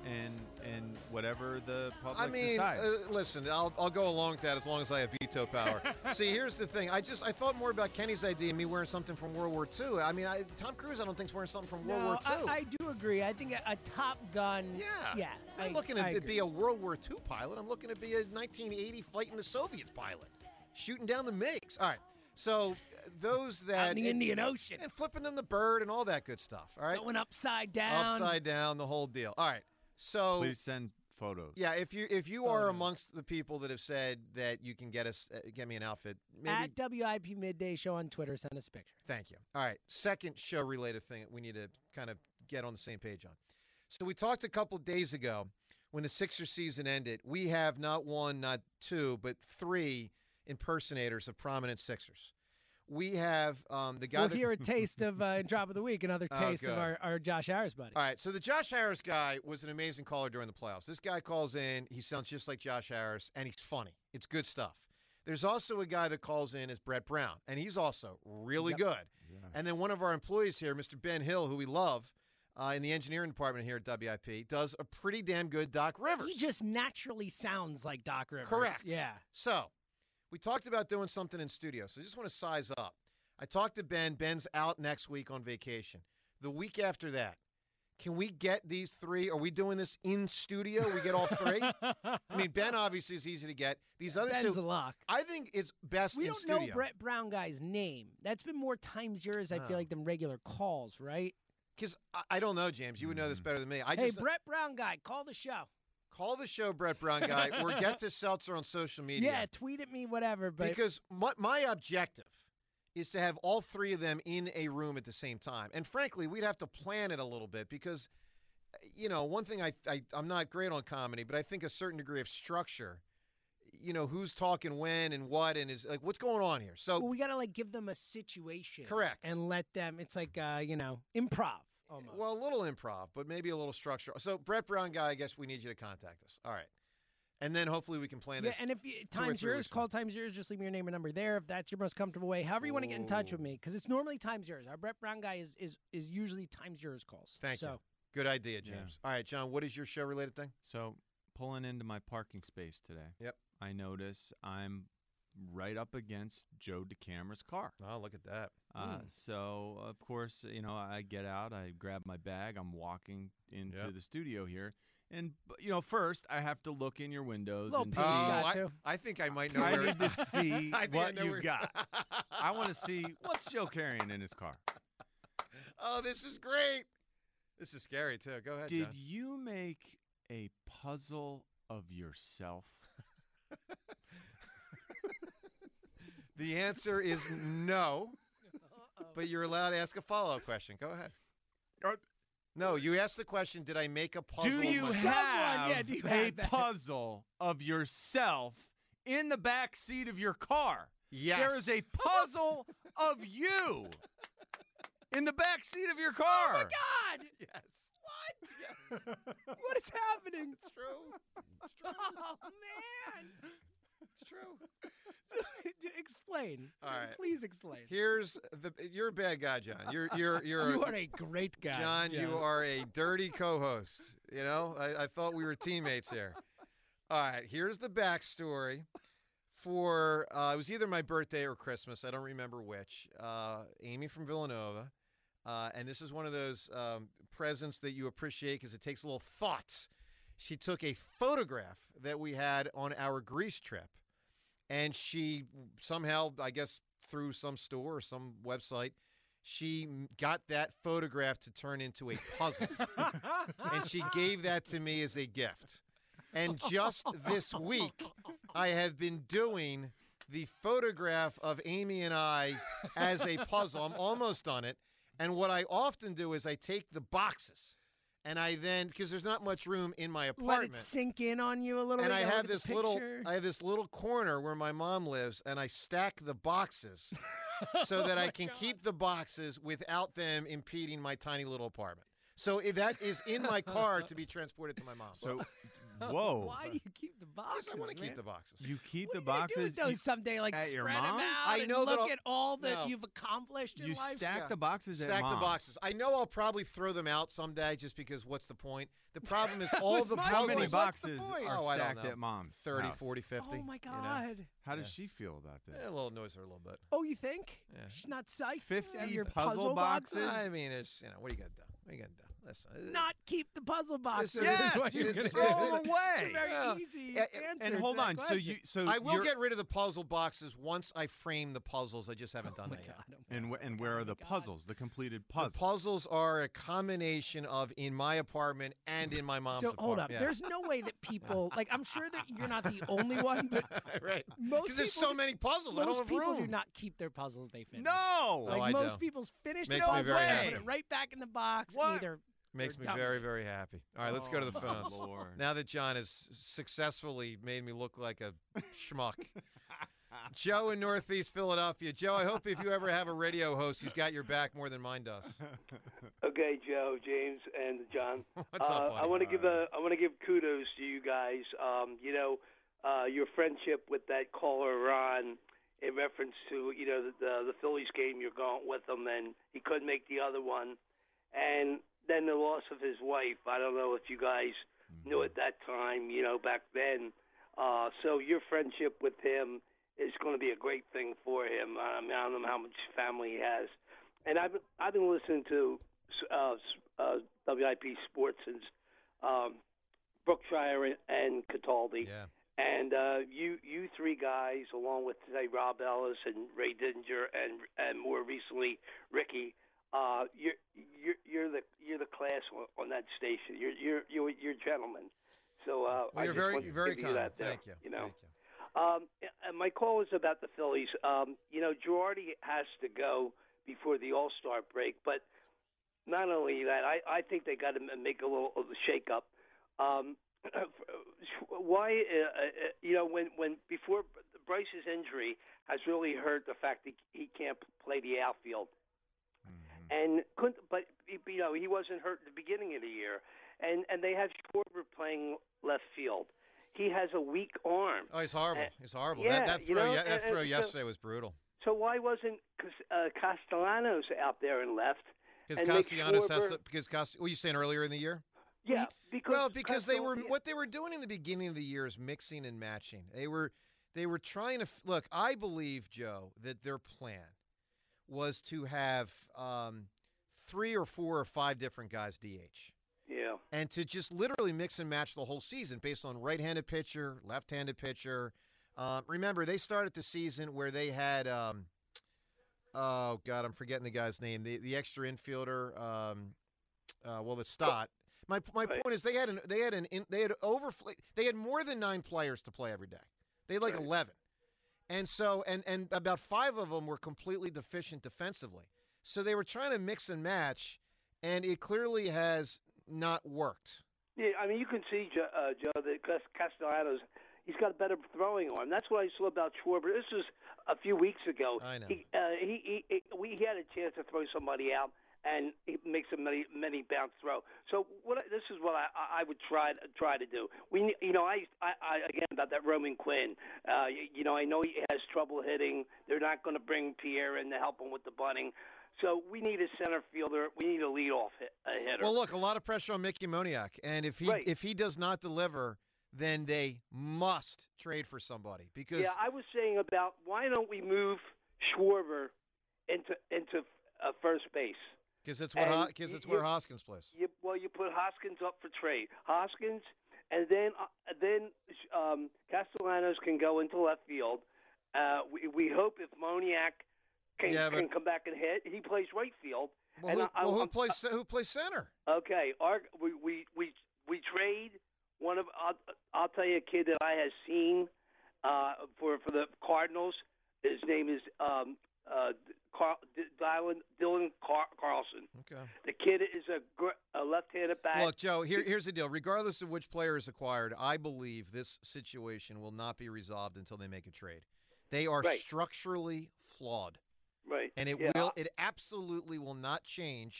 and and whatever the public I mean, decides. uh, listen, I'll I'll go along with that as long as I have veto power. See, here's the thing. I just I thought more about Kenny's idea and me wearing something from World War Two. I mean, I, Tom Cruise, I don't think is wearing something from World no, War Two. I, I do agree. I think a, a Top Gun. Yeah. Yeah. I'm I, not looking to I be agree. a World War Two pilot. I'm looking to be a nineteen eighty fighting the Soviets pilot, shooting down the MiGs. All right. So uh, those that Out in the and, Indian Ocean. and flipping them the bird and all that good stuff. All right. Going upside down. Upside down, the whole deal. All right. So Please send photos. yeah, if you if you are Photos. amongst the people that have said that you can get us uh, get me an outfit, maybe At W I P Midday Show on Twitter, send us a picture. Thank you. All right. Second show related thing that we need to kind of get on the same page on. So we talked a couple days ago when the Sixers season ended. We have not one, not two, but three impersonators of prominent Sixers. We have um, the guy We'll that, hear a taste of uh, Drop of the Week, another Oh, taste of good. our, our Josh Harris buddy. All right, so the Josh Harris guy was an amazing caller during the playoffs. This guy calls in. He sounds just like Josh Harris, and he's funny. It's good stuff. There's also a guy that calls in as Brett Brown, and he's also really Yep. good. And then one of our employees here, Mister Ben Hill, who we love uh, in the engineering department here at W I P, does a pretty damn good Doc Rivers. He just naturally sounds like Doc Rivers. Correct. Yeah. So we talked about doing something in studio, so I just want to size up. I talked to Ben. Ben's out next week on vacation. The week after that, can we get these three? Are we doing this in studio? We get all three? I mean, Ben obviously is easy to get. These other Ben's two, a lock. I think it's best We in don't studio. know Brett Brown guy's name. That's been more times yours, I Oh. feel like, than regular calls, right? Because I, I don't know, James. You would know this better than me. I hey, just Brett Brown guy, call the show. call the show, Brett Brown guy, or get to Seltzer on social media. Yeah, tweet at me, whatever. But Because my, my objective is to have all three of them in a room at the same time. And frankly, we'd have to plan it a little bit because, you know, one thing I, I, I'm not great on comedy, but I think a certain degree of structure, you know, who's talking when and what and is like, what's going on here? So well, we got to, like, give them a situation. Correct. And let them, it's like, uh, you know, improv almost. Well, a little improv, but maybe a little structure. So Brett Brown guy, I guess we need you to contact us. All right. And then hopefully we can plan Yeah, this. and if you, two or time's three yours, weeks from call time's yours. Just leave me your name and number there if that's your most comfortable way. However you want to get in touch with me, because it's normally time's yours. Our Brett Brown guy is is is usually time's yours calls. Thank so, you. Good idea, James. All right, John, what is your show related thing? So pulling into my parking space today. Yep. I notice I'm right up against Joe DeCamera's car. Oh, look at that. Uh, Hmm. So, of course, you know, I get out, I grab my bag, I'm walking into Yep. the studio here. And, b- you know, first I have to look in your windows Little and peek, see. you got I, to. I think I might know I where need to see I think I what know you where- got. I want to see what's Joe carrying in his car. Oh, this is great. This is scary, too. Go ahead, Did John. you make a puzzle of yourself? The answer is no, but you're allowed to ask a follow-up question. Go ahead. No, you asked the question, did I make a puzzle? Do you myself? have yeah, do you a have that? puzzle of yourself in the back seat of your car? Yes. There is a puzzle of you in the back seat of your car. Oh my God! Yes. What? What is happening? It's true. It's true. Oh man! It's true. Explain. All right. Please explain. Here's the. You're a bad guy, John. You're you're you're. You are a great guy, John, you John. are a dirty co-host. You know, I, I thought we were teammates here. All right, here's the backstory. For uh, it was either my birthday or Christmas. I don't remember which. Uh, Amy from Villanova, uh, and this is one of those um, presents that you appreciate because it takes a little thought. She took a photograph that we had on our Greece trip, and she somehow, I guess, through some store or some website, she got that photograph to turn into a puzzle, and she gave that to me as a gift. And just this week, I have been doing the photograph of Amy and I as a puzzle. I'm almost done it. And what I often do is I take the boxes, and I then, because there's not much room in my Let apartment. it sink in on you a little And bit. I You gotta have look at the this little, picture. I have this little corner where my mom lives, and I stack the boxes so that Oh I my can God. keep the boxes without them impeding my tiny little apartment. So i- that is in my car to be transported to my mom's. So, Whoa. Why do you keep the boxes? I want to man? keep the boxes. You keep What the are you gonna boxes. do with those you, someday, like at spread your them mom's? out I and know that look I'll- at all that no. you've accomplished in You life. stack Yeah. the boxes at Stack the mom's. boxes. I know I'll probably throw them out someday just because what's the point? The problem is all was the my How puzzles. many point. What's the boxes point? are Oh, I don't stacked know. at mom's? thirty, house? forty, fifty. Oh my you know? God! How does Yeah. she feel about this? Yeah, a little noise her a little bit. Oh, you think? Yeah. She's not psyched. fifty to have your puzzle boxes? I mean, it's you know, what are you gonna do? What are you gonna do? Listen, Not keep the puzzle boxes. is- Yes, is what you're it- gonna throw do. them away. It's a very Yeah. easy Yeah, answer. And to hold that on. So question. you so I will you're- get rid of the puzzle boxes once I frame the puzzles. I just haven't done Oh my that yet. God, oh my and God, wh- and oh where my are the God. puzzles? The completed The puzzles. puzzles are a combination of in my apartment and in my mom's So apartment. hold up. Yeah. There's no way that people like. I'm sure that you're not the only one, but right. most Because there's people so do- many puzzles. I don't most have people room. do not keep their puzzles they finish. No. No, Like I most do. people's finished Makes the me puzzle, very they happy. put it right back in the box. What? Either Makes they're me done very, with it. very happy. All right, let's go to the Oh, phones. Lord. Now that John has successfully made me look like a schmuck. Joe in Northeast Philadelphia. Joe, I hope if you ever have a radio host, he's got your back more than mine does. Okay, Joe, James, and John. What's uh, up, buddy? I want to give a I want to give kudos to you guys. Um, you know, uh, your friendship with that caller Ron, in reference to you know the, the the Phillies game, you're going with him, and he couldn't make the other one, and then the loss of his wife. I don't know if you guys mm-hmm. knew at that time, you know, back then. Uh, so your friendship with him is going to be a great thing for him. I mean, I don't know how much family he has, and I've I've been listening to uh, uh, W I P Sports since um, Brookshire and, and Cataldi. Yeah. And uh, you you three guys, along with say Rob Ellis and Ray Dinger, and and more recently Ricky, uh, you're you're you're the you're the class on, on that station. You're you're you're, you're gentlemen. So uh, Well, I you're just very, wanted you're to very give kind. you that there, Thank you. You know. Thank you. Um, and my call is about the Phillies. Um, you know, Girardi has to go before the All-Star break, but not only that, I, I think they got to make a little of a shake-up. Um, why, uh, uh, you know, when, when before Bryce's injury has really hurt the fact that he can't play the outfield. Mm-hmm. And couldn't, but you know, he wasn't hurt at the beginning of the year, and and they have Schwarber playing left field. He has a weak arm. Oh, he's horrible. And, he's horrible. Yeah, that that you throw, know, ye- that and- throw and yesterday so, was brutal. So why wasn't uh, Castellanos out there and left? Because and make Castellanos has Schwarber- to. Because Cast. Were you saying earlier in the year? Yeah, because well, because they were Castell- what they were doing in the beginning of the year is mixing and matching. They were they were trying to f- look. I believe, Joe, that their plan was to have um, three or four or five different guys D H. Yeah. And to just literally mix and match the whole season based on right-handed pitcher, left-handed pitcher. Um, remember, they started the season where they had, um, oh, God, I'm forgetting the guy's name, the the extra infielder, um, uh, well, it's Stott. My my Right. point is they had an they had an in, they had over they had more than nine players to play every day. They had like Right. eleven, and so and and about five of them were completely deficient defensively. So they were trying to mix and match, and it clearly has not worked. Yeah, I mean, you can see, Joe, uh, Joe that Cas- Castellanos, he's got a better throwing arm. That's what I saw about Schwarber. This was a few weeks ago. I know. He, uh, he, he, he, we he had a chance to throw somebody out, and he makes a many, many bounce throw. So what? I, this is what I, I would try try to do. We, you know, I, I, I again about that Roman Quinn. Uh, you, you know, I know he has trouble hitting. They're not going to bring Pierre in to help him with the bunting. So we need a center fielder. We need a leadoff hit, a hitter. Well, look, a lot of pressure on Mickey Moniak, and if he Right. if he does not deliver, then they must trade for somebody because Yeah, I was saying about why don't we move Schwarber into into uh, first base? because it's what And because you- it's where you- Hoskins plays. You, well, you put Hoskins up for trade. Hoskins, and then uh, then um, Castellanos can go into left field. Uh, we, we hope if Moniak can, Yeah, but- can come back and hit, he plays right field. Well, and who, I, well, who I'm- plays ce- who plays center? Okay, our, we, we we we trade one of. I'll, I'll tell you a kid that I have seen uh, for for the Cardinals. His name is um, uh, Carl, D- Dylan Dylan Car- Carlson. Okay. The kid is a, gr- a left-handed back. Look, Joe. Here, here's the deal. Regardless of which player is acquired, I believe this situation will not be resolved until they make a trade. They are Right. structurally flawed. Right. And it Yeah. will. It absolutely will not change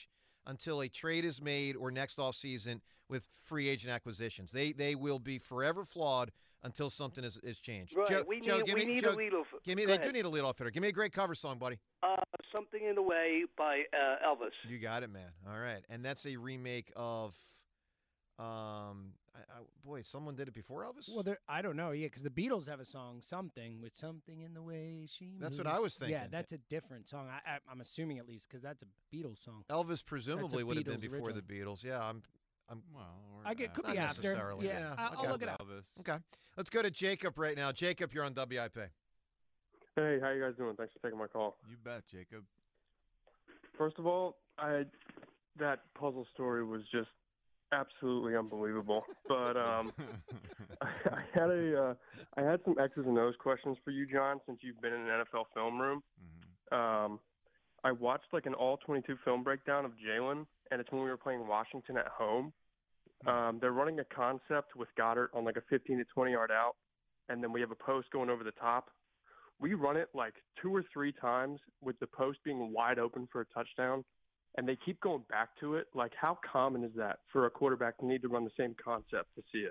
until a trade is made or next offseason with free agent acquisitions. They they will be forever flawed until something is, is changed. Right. Joe, we Joe, need, give we me, need Joe, a leadoff. Give me, Go they ahead. do need a leadoff hitter. Give me a great cover song, buddy. Uh, Something in the Way by uh, Elvis. You got it, man. All right. And that's a remake of, um, I, I, boy, someone did it before Elvis? Well, there, I don't know. Yeah, because the Beatles have a song, something with something in the way she. That's moves. what I was thinking. Yeah, that's a different song. I, I, I'm assuming at least because that's a Beatles song. Elvis presumably would have been Beatles before original. the Beatles. Yeah, I'm. I'm well, I get could not be after. necessarily. Yeah, Yeah, I'll, okay. I'll look it up. Elvis. Okay. Let's go to Jacob right now. Jacob, you're on W I P. Hey, how you guys doing? Thanks for taking my call. You bet, Jacob. First of all, I that puzzle story was just absolutely unbelievable. But um, I, I had a uh, I had some X's and O's questions for you, John, since you've been in an N F L film room. Mm-hmm. Um, I watched like an all twenty-two film breakdown of Jalen, and it's when we were playing Washington at home. Um, they're running a concept with Goddard on like a fifteen to twenty yard out, and then we have a post going over the top. We run it like two or three times with the post being wide open for a touchdown, and they keep going back to it. Like, how common is that for a quarterback to need to run the same concept to see it?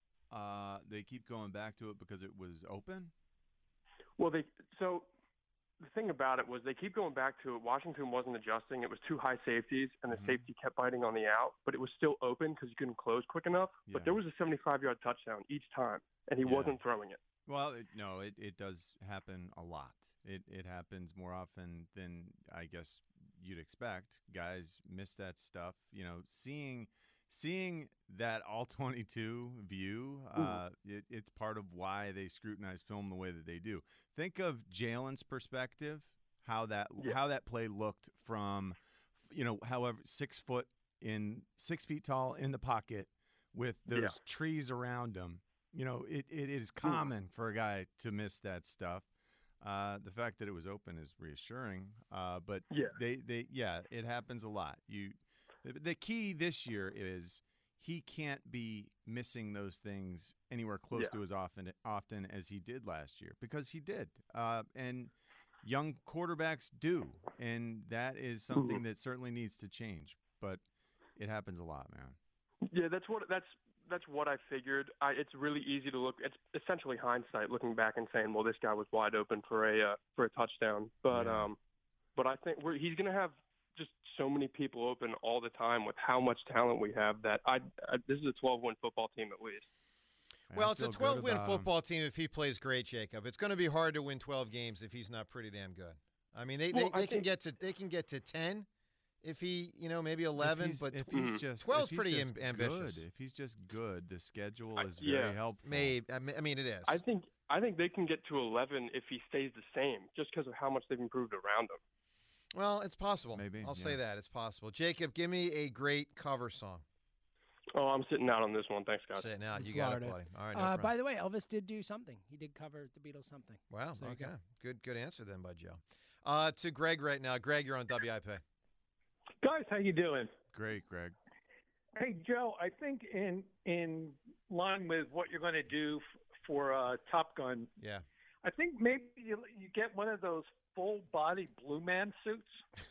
Uh, they keep going back to it because it was open? Well, they so the thing about it was they keep going back to it. Washington wasn't adjusting. It was two high safeties, and the mm-hmm. safety kept biting on the out, but it was still open because you couldn't close quick enough. Yeah. But there was a seventy-five yard touchdown each time, and he Yeah. wasn't throwing it. Well, it, no, it, it does happen a lot. It it happens more often than I guess you'd expect. Guys miss that stuff. You know, seeing seeing that all twenty-two view, uh, it, it's part of why they scrutinize film the way that they do. Think of Jalen's perspective, how that Yeah. how that play looked from, you know, however six foot in six feet tall in the pocket with those Yeah. trees around him. You know, it, it is common for a guy to miss that stuff. Uh, the fact that it was open is reassuring. Uh, but Yeah. they, they, yeah, it happens a lot. You, the, the key this year is he can't be missing those things anywhere close Yeah. to as often often as he did last year, because he did. Uh, and young quarterbacks do, and that is something that certainly needs to change. But it happens a lot, man. Yeah, that's what that's that's what I figured. I, it's really easy to look. It's essentially hindsight, looking back and saying, "Well, this guy was wide open for a uh, for a touchdown." But Yeah. um, but I think we're, he's going to have just so many people open all the time with how much talent we have. That I, I this is a twelve win football team at least. Well, I it's a feel good twelve win about him. football team if he plays great, Jacob. It's going to be hard to win twelve games if he's not pretty damn good. I mean, they, Well, they, I they can think- get to they can get to ten if he, you know, maybe If eleven, he's- but if he's just twelve's if he's pretty just am- ambitious. Good. If he's just good, the schedule I- is yeah. very helpful. Maybe I mean, I mean it is. I think I think they can get to eleven if he stays the same, just because of how much they've improved around him. Well, it's possible. Maybe, I'll yeah. say that it's possible. Jacob, give me a great cover song. Oh, I'm sitting out on this one. Thanks, guys. Say it now. In You Florida. got it, buddy. All right. No Uh, problem. by the way, Elvis did do something. He did cover the Beatles something. Wow. So there you Okay. go. Good. Good answer then, by Joe. Uh, to Greg right now. Greg, you're on W I P. Guys, how you doing? Great, Greg. Hey, Joe, I think in in line with what you're going to do f- for uh, Top Gun, Yeah. I think maybe you, you get one of those full body Blue Man suits,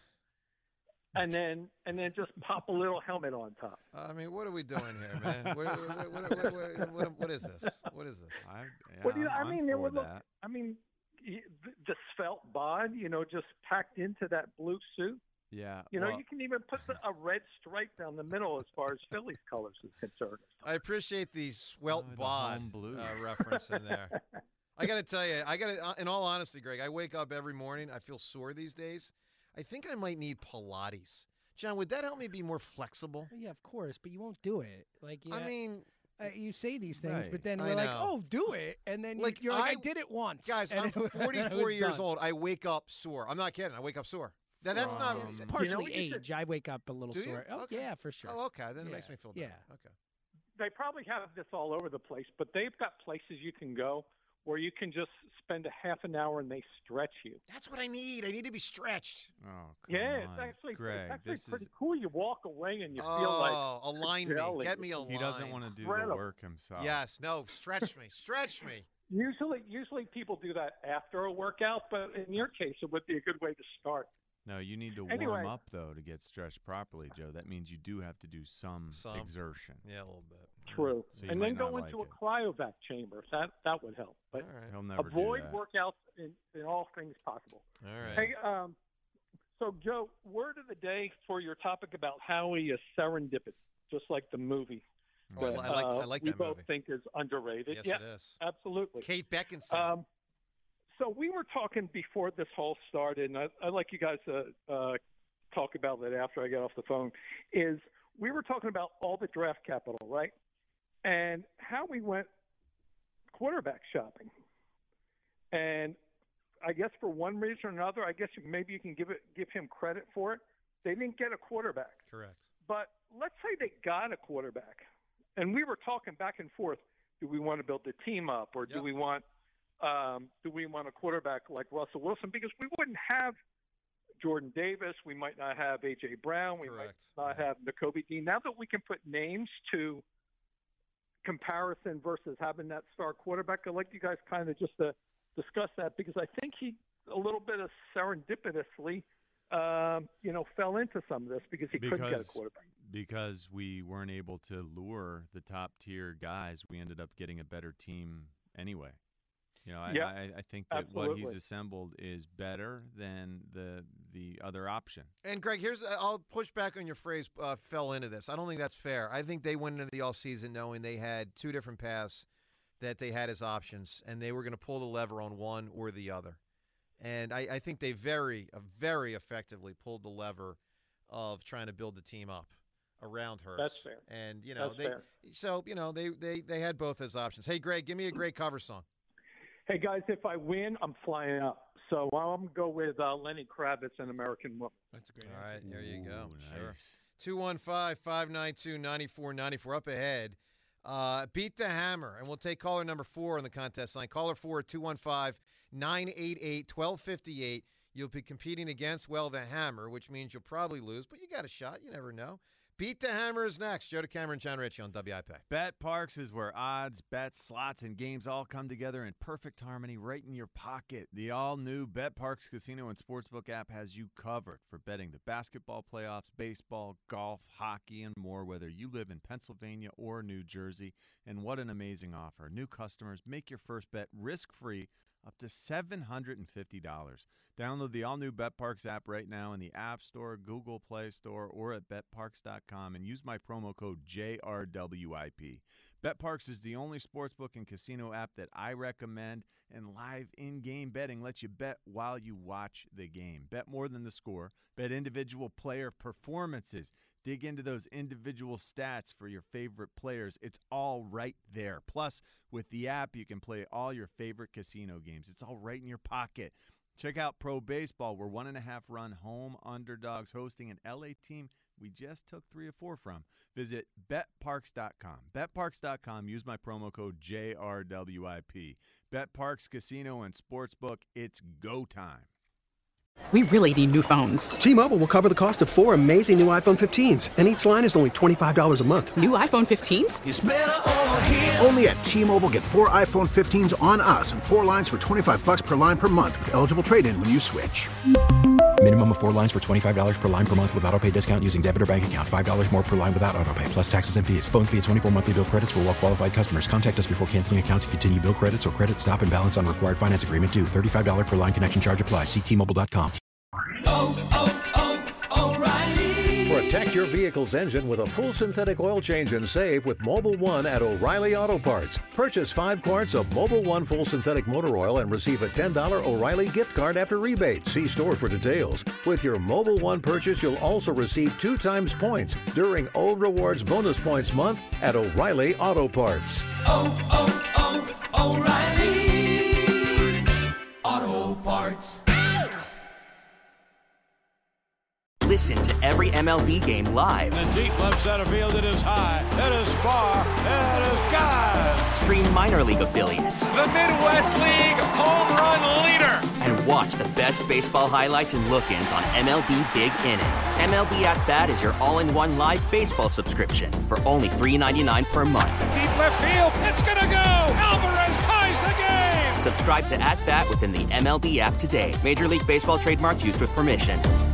and then and then just pop a little helmet on top. I mean, what are we doing here, man? what, what, what, what, what, what, what is this? What is this? I, yeah, What do you, I'm, I I'm mean, it for would look. that. I mean, y- the, the svelte bod, you know, just packed into that blue suit. Yeah. You know, well, you can even put the, a red stripe down the middle as far as Philly's colors is concerned. I appreciate the swelt Oh, the bod home blue. uh, reference in there. I got to tell you, I got to. In all honesty, Greg, I wake up every morning. I feel sore these days. I think I might need Pilates. John, would that help me be more flexible? Yeah, of course, but you won't do it. Like, yeah, I mean, uh, you say these things, Right. but then I we're like, know. "Oh, do it," and then Like, you, you're like, I- "I did it once." guys, and I'm it was- and I forty-four was years done. old. I wake up sore. I'm not kidding. I wake up sore. That, that's not. Um, It's You know partially what you age. I wake up a little Do you? sore. Oh, Okay. yeah, for sure. Oh, okay. Then it Yeah. makes me feel better. Yeah. Okay. They probably have this all over the place, but they've got places you can go where you can just spend a half an hour and they stretch you. That's what I need. I need to be stretched. Oh, come Yeah, on. it's actually Greg, it's actually this pretty is, cool. You walk away and you oh, feel like align me. jelly. Get me aligned. he doesn't want to do the Incredible. work himself. Yes. No. Stretch me. Stretch me. usually usually people do that after a workout, but in your case, it would be a good way to start. No, you need to Anyway. warm up, though, to get stretched properly, Joe. That means you do have to do some, Some. exertion. Yeah, a little bit. True. So you and might then go not into like a cryovac chamber. That that would help. But All right. He'll never do avoid that. workouts in, in all things possible. All right. Hey, um, so Joe, word of the day for your topic about Howie is serendipity, just like the movie. Oh, I that, li- I like- I uh, like we that both movie. think is underrated. Yes, yeah, it is. absolutely. Kate Beckinsale. Um, so we were talking before this whole started, and I, I'd like you guys to uh, talk about that after I get off the phone, is we were talking about all the draft capital, right? And how we went quarterback shopping. And I guess for one reason or another, I guess maybe you can give it give him credit for it. They didn't get a quarterback. Correct. But let's say they got a quarterback, and we were talking back and forth. Do we want to build the team up, or do Yep. we want um, do we want a quarterback like Russell Wilson? Because we wouldn't have Jordan Davis, we might not have A J Brown, we Correct. might not have Nakobe Dean. Now that we can put names to comparison versus having that star quarterback, I'd like you guys kind of just to discuss that, because I think he a little bit of serendipitously, um, you know, fell into some of this because he couldn't get a Because- quarterback. Because we weren't able to lure the top tier guys, we ended up getting a better team anyway. You know, I, Yeah, I, I think that what he's absolutely. assembled is better than the the other option. And, Greg, here's I'll push back on your phrase, uh, fell into this. I don't think that's fair. I think they went into the offseason knowing they had two different paths that they had as options, and they were going to pull the lever on one or the other. And I, I think they very, uh, very effectively pulled the lever of trying to build the team up around Hurts. That's fair. And, you know, That's they fair. so, you know, they, they, they had both as options. Hey, Greg, give me a great cover song. Hey, guys, if I win, I'm flying up. So I'm going to go with uh, Lenny Kravitz and American Woman. That's a great All right, there you go. Ooh, Sure. nice. two one five, five nine two, nine four nine four up ahead. Uh, beat the hammer, and we'll take caller number four on the contest line. Caller four at two one five, nine eight eight, one two five eight. You'll be competing against, well, the hammer, which means you'll probably lose, but you got a shot. You never know. Beat the hammer is next. Joe DeCamera and John Ritchie on W I P. Bet Parks is where odds, bets, slots, and games all come together in perfect harmony right in your pocket. The all-new Bet Parks Casino and Sportsbook app has you covered for betting the basketball playoffs, baseball, golf, hockey, and more, whether you live in Pennsylvania or New Jersey. And what an amazing offer. New customers, make your first bet risk-free up to seven hundred fifty dollars. Download the all-new BetParks app right now in the App Store, Google Play Store, or at bet parks dot com and use my promo code J R W I P. BetParks is the only sportsbook and casino app that I recommend, and live in-game betting lets you bet while you watch the game. Bet more than the score. Bet individual player performances. Dig into those individual stats for your favorite players. It's all right there. Plus, with the app, you can play all your favorite casino games. It's all right in your pocket. Check out Pro Baseball. We're one and a half run home underdogs hosting an L A team we just took three or four from. Visit bet parks dot com. bet parks dot com. Use my promo code J R W I P. BetParks Casino and Sportsbook. It's go time. We really need new phones. T-Mobile will cover the cost of four amazing new iPhone fifteens, and each line is only twenty-five dollars a month. New iPhone fifteens? It's better over here. Only at T-Mobile, get four iPhone fifteens on us and four lines for twenty-five bucks per line per month with eligible trade-in when you switch. Minimum of four lines for twenty-five dollars per line per month with auto pay discount using debit or bank account. five dollars more per line without auto pay, plus taxes and fees. Phone fee at twenty-four monthly bill credits for well-qualified customers. Contact us before canceling account to continue bill credits or credit stop and balance on required finance agreement due. thirty-five dollars per line connection charge applies. See T Mobile dot com. Oh, oh, O'Reilly. Protect your vehicle's engine with a full synthetic oil change and save with Mobile One at O'Reilly Auto Parts. Purchase five quarts of Mobile One full synthetic motor oil and receive a ten dollars O'Reilly gift card after rebate. See store for details. With your Mobile One purchase, you'll also receive two times points during O Rewards Bonus Points Month at O'Reilly Auto Parts. Oh, oh, oh, O'Reilly Auto Parts. Listen to every M L B game live. In the deep left center field, it is high, it is far, it is gone. Stream minor league affiliates. The Midwest League home run leader. And watch the best baseball highlights and look-ins on M L B Big Inning. M L B At Bat is your all-in-one live baseball subscription for only three dollars and ninety-nine cents per month. Deep left field, it's gonna go. Alvarez ties the game. Subscribe to At Bat within the M L B app today. Major League Baseball trademarks used with permission.